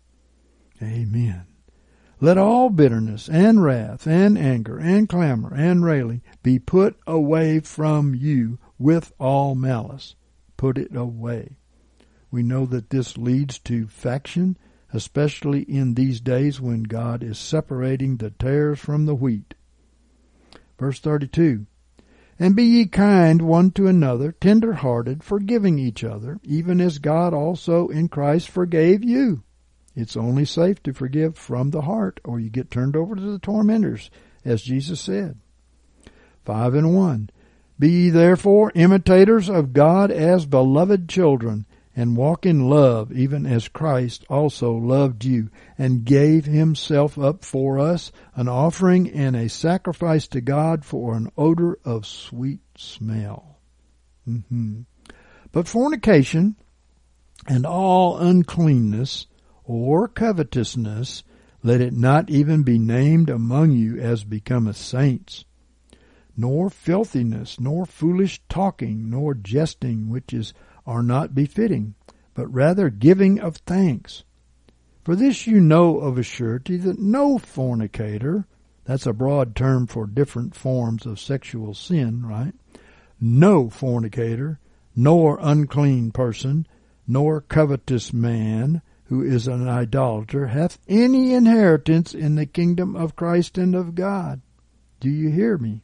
Amen. Let all bitterness and wrath and anger and clamor and railing be put away from you with all malice. Put it away. We know that this leads to faction, especially in these days when God is separating the tares from the wheat. Verse thirty-two, and be ye kind one to another, tender-hearted, forgiving each other, even as God also in Christ forgave you. It's only safe to forgive from the heart, or you get turned over to the tormentors, as Jesus said. Five and one. Be ye therefore imitators of God as beloved children, and walk in love, even as Christ also loved you, and gave himself up for us, an offering and a sacrifice to God for an odor of sweet smell. Mm-hmm. But fornication and all uncleanness or covetousness, let it not even be named among you as becometh saints, nor filthiness, nor foolish talking, nor jesting, which is are not befitting, but rather giving of thanks. For this you know of a surety that no fornicator, that's a broad term for different forms of sexual sin, right? No fornicator, nor unclean person, nor covetous man, who is an idolater, hath any inheritance in the kingdom of Christ and of God. Do you hear me?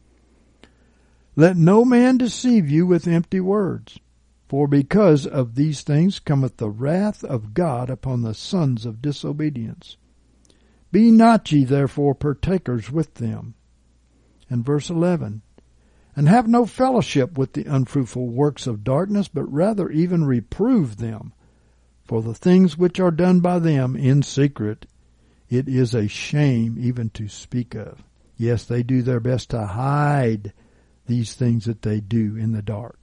Let no man deceive you with empty words. For because of these things cometh the wrath of God upon the sons of disobedience. Be not ye therefore partakers with them. And verse eleven, and have no fellowship with the unfruitful works of darkness, but rather even reprove them. For the things which are done by them in secret, it is a shame even to speak of. Yes, they do their best to hide these things that they do in the dark.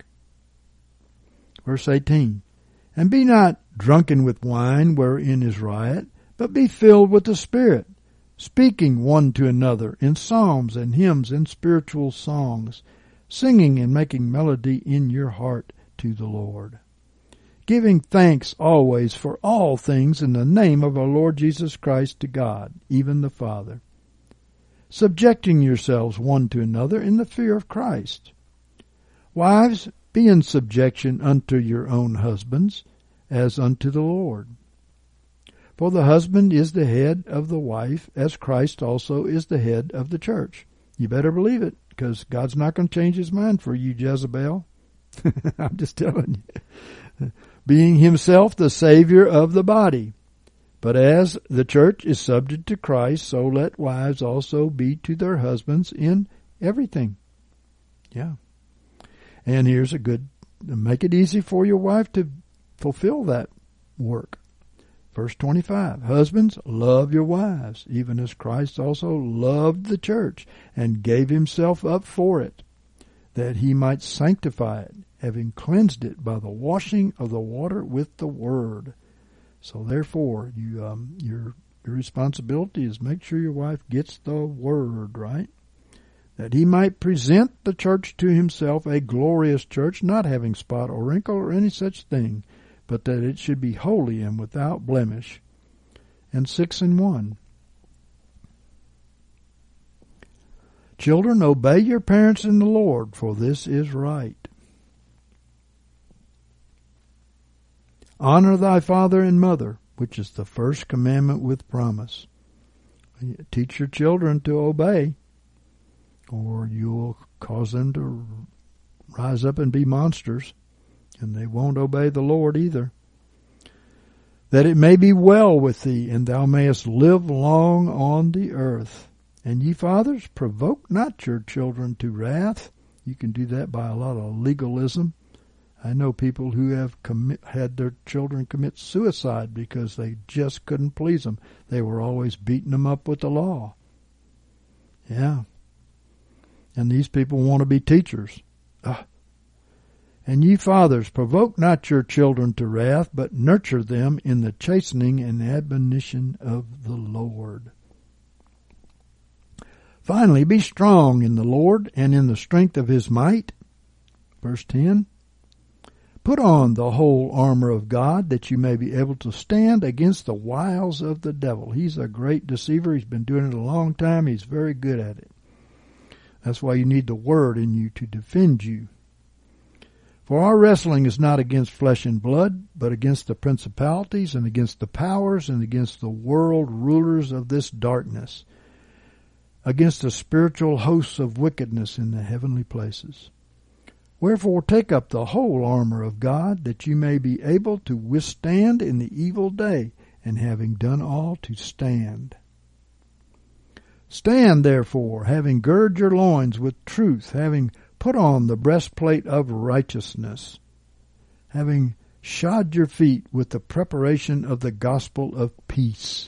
Verse eighteen, and be not drunken with wine wherein is riot, but be filled with the Spirit, speaking one to another in psalms and hymns and spiritual songs, singing and making melody in your heart to the Lord, giving thanks always for all things in the name of our Lord Jesus Christ to God, even the Father, subjecting yourselves one to another in the fear of Christ. Wives, be in subjection unto your own husbands, as unto the Lord. For the husband is the head of the wife, as Christ also is the head of the church. You better believe it, because God's not going to change his mind for you, Jezebel. I'm just telling you. Being himself the Savior of the body. But as the church is subject to Christ, so let wives also be to their husbands in everything. Yeah. And here's a good, make it easy for your wife to fulfill that work. Verse twenty-five, husbands, love your wives, even as Christ also loved the church and gave himself up for it, that he might sanctify it, having cleansed it by the washing of the water with the word. So therefore, you um, your, your responsibility is make sure your wife gets the word, right? That he might present the church to himself, a glorious church, not having spot or wrinkle or any such thing, but that it should be holy and without blemish. And six and one. Children, obey your parents in the Lord, for this is right. Honor thy father and mother, which is the first commandment with promise. Teach your children to obey, or you'll cause them to rise up and be monsters. And they won't obey the Lord either. That it may be well with thee, and thou mayest live long on the earth. And ye fathers, provoke not your children to wrath. You can do that by a lot of legalism. I know people who have commit, had their children commit suicide because they just couldn't please them. They were always beating them up with the law. Yeah. And these people want to be teachers. Ugh. And ye fathers, provoke not your children to wrath, but nurture them in the chastening and admonition of the Lord. Finally, be strong in the Lord and in the strength of his might. Verse ten. Put on the whole armor of God, that you may be able to stand against the wiles of the devil. He's a great deceiver. He's been doing it a long time. He's very good at it. That's why you need the word in you to defend you. For our wrestling is not against flesh and blood, but against the principalities and against the powers and against the world rulers of this darkness, against the spiritual hosts of wickedness in the heavenly places. Wherefore take up the whole armor of God, that you may be able to withstand in the evil day, and having done all, to stand. Stand therefore, having girded your loins with truth, having put on the breastplate of righteousness, having shod your feet with the preparation of the gospel of peace.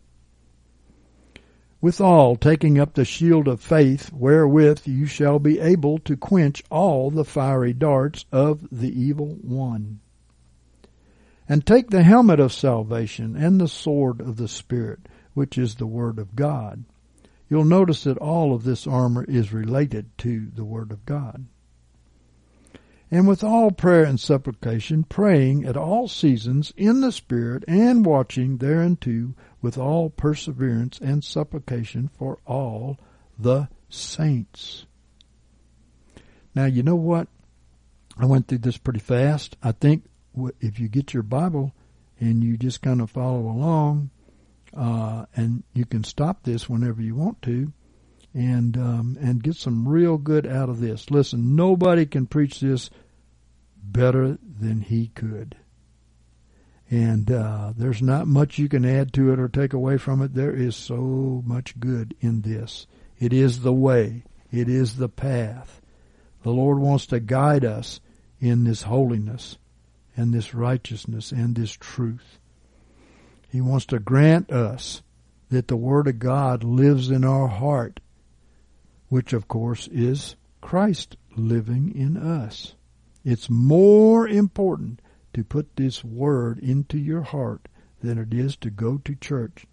Withal, taking up the shield of faith, wherewith you shall be able to quench all the fiery darts of the evil one. And take the helmet of salvation and the sword of the Spirit, which is the word of God. You'll notice that all of this armor is related to the Word of God. And with all prayer and supplication, praying at all seasons in the Spirit, and watching thereunto with all perseverance and supplication for all the saints. Now, you know what? I went through this pretty fast. I think if you get your Bible and you just kind of follow along, Uh, and you can stop this whenever you want to, and um, and get some real good out of this. Listen, nobody can preach this better than he could. And uh, there's not much you can add to it or take away from it. There is so much good in this. It is the way. It is the path. The Lord wants to guide us in this holiness and this righteousness and this truth. He wants to grant us that the Word of God lives in our heart, which of course is Christ living in us. It's more important to put this Word into your heart than it is to go to church,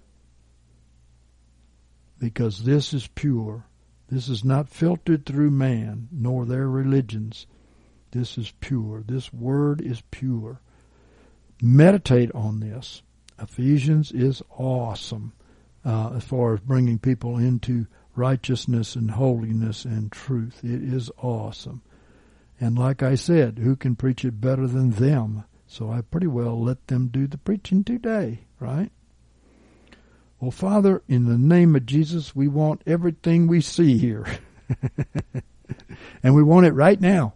because this is pure. This is not filtered through man, nor their religions. This is pure. This Word is pure. Meditate on this. Ephesians is awesome uh, as far as bringing people into righteousness and holiness and truth. It is awesome. And like I said, who can preach it better than them? So I pretty well let them do the preaching today, right? Well, Father, in the name of Jesus, we want everything we see here. And we want it right now.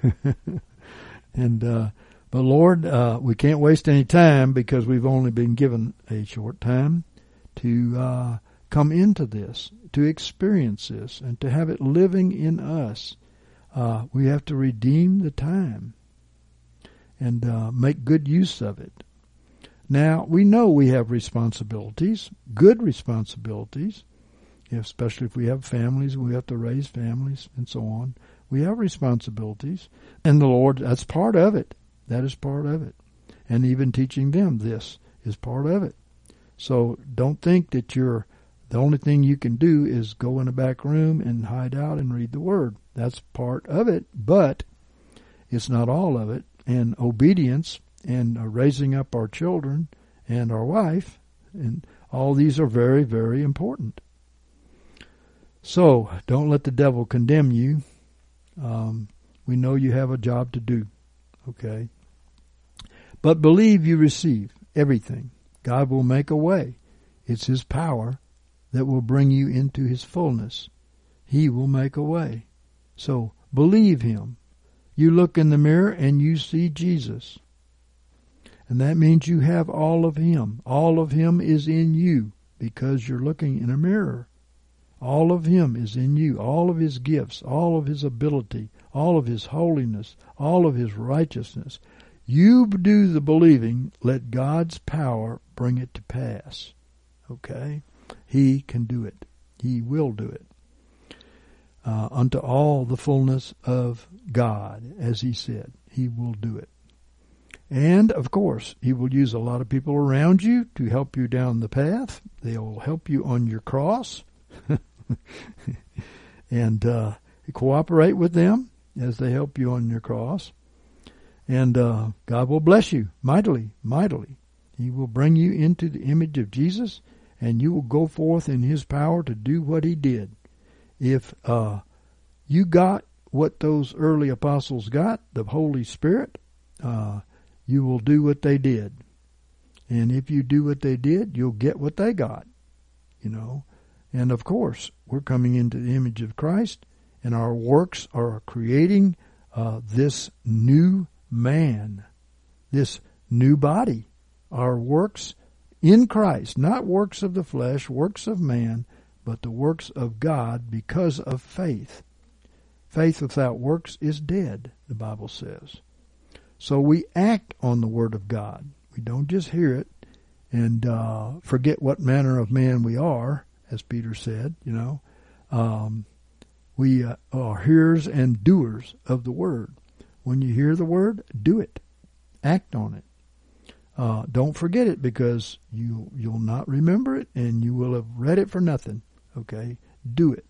and uh But Lord, uh, we can't waste any time, because we've only been given a short time to uh, come into this, to experience this, and to have it living in us. Uh, we have to redeem the time and uh, make good use of it. Now, we know we have responsibilities, good responsibilities, especially if we have families, we have to raise families and so on. We have responsibilities, and the Lord, that's part of it. That is part of it. And even teaching them this is part of it. So don't think that you're, the only thing you can do is go in a back room and hide out and read the Word. That's part of it, but it's not all of it. And obedience and uh, raising up our children and our wife, and all these are very, very important. So don't let the devil condemn you. Um, we know you have a job to do, okay? But believe you receive everything. God will make a way. It's His power that will bring you into His fullness. He will make a way. So believe Him. You look in the mirror and you see Jesus. And that means you have all of Him. All of Him is in you because you're looking in a mirror. All of Him is in you. All of His gifts, all of His ability, all of His holiness, all of His righteousness. You do the believing, let God's power bring it to pass. Okay? He can do it. He will do it. Uh, unto all the fullness of God, as He said. He will do it. And, of course, He will use a lot of people around you to help you down the path. They will help you on your cross. and uh, cooperate with them as they help you on your cross. And uh, God will bless you mightily, mightily. He will bring you into the image of Jesus, and you will go forth in His power to do what He did. If uh, you got what those early apostles got, the Holy Spirit, uh, you will do what they did. And if you do what they did, you'll get what they got, you know. And, of course, we're coming into the image of Christ, and our works are creating uh, this new man, this new body. Our works in Christ, not works of the flesh, works of man, but the works of God because of faith. Faith without works is dead, the Bible says. So we act on the Word of God. We don't just hear it and uh, forget what manner of man we are, as Peter said, you know. Um, we uh, are hearers and doers of the Word. When you hear the Word, do it. Act on it. Uh, don't forget it, because you, you'll not remember it, and you will have read it for nothing. Okay? Do it.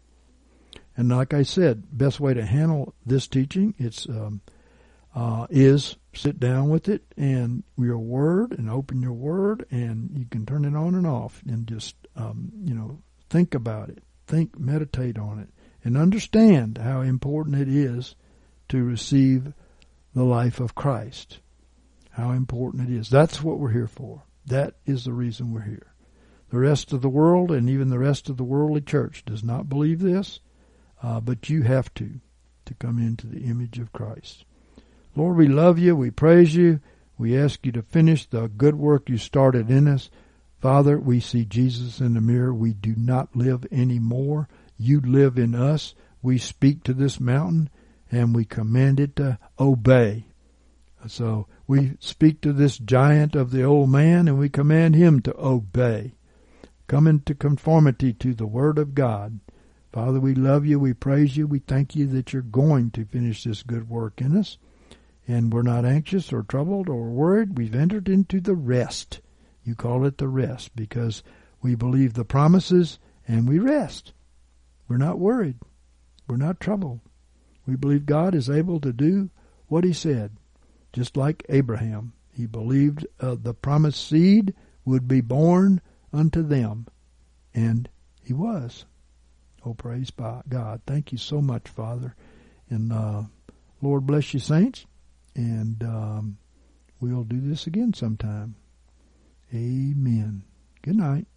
And like I said, best way to handle this teaching it's um, uh, is sit down with it and your Word, and open your Word, and you can turn it on and off, and just um, you know think about it, think, meditate on it, and understand how important it is to receive the life of Christ. How important it is. That's what we're here for. That is the reason we're here. The rest of the world, and even the rest of the worldly church, does not believe this, uh, but you have to, to come into the image of Christ. Lord, we love you. We praise you. We ask you to finish the good work you started in us. Father, we see Jesus in the mirror. We do not live anymore. You live in us. We speak to this mountain, and we command it to obey. So we speak to this giant of the old man, and we command him to obey. Come into conformity to the Word of God. Father, we love you. We praise you. We thank you that you're going to finish this good work in us. And we're not anxious or troubled or worried. We've entered into the rest. You call it the rest because we believe the promises and we rest. We're not worried. We're not troubled. We believe God is able to do what He said. Just like Abraham, he believed uh, the promised seed would be born unto them, and he was. Oh, praise God. Thank you so much, Father. And uh, Lord bless you, saints, and um, we'll do this again sometime. Amen. Good night.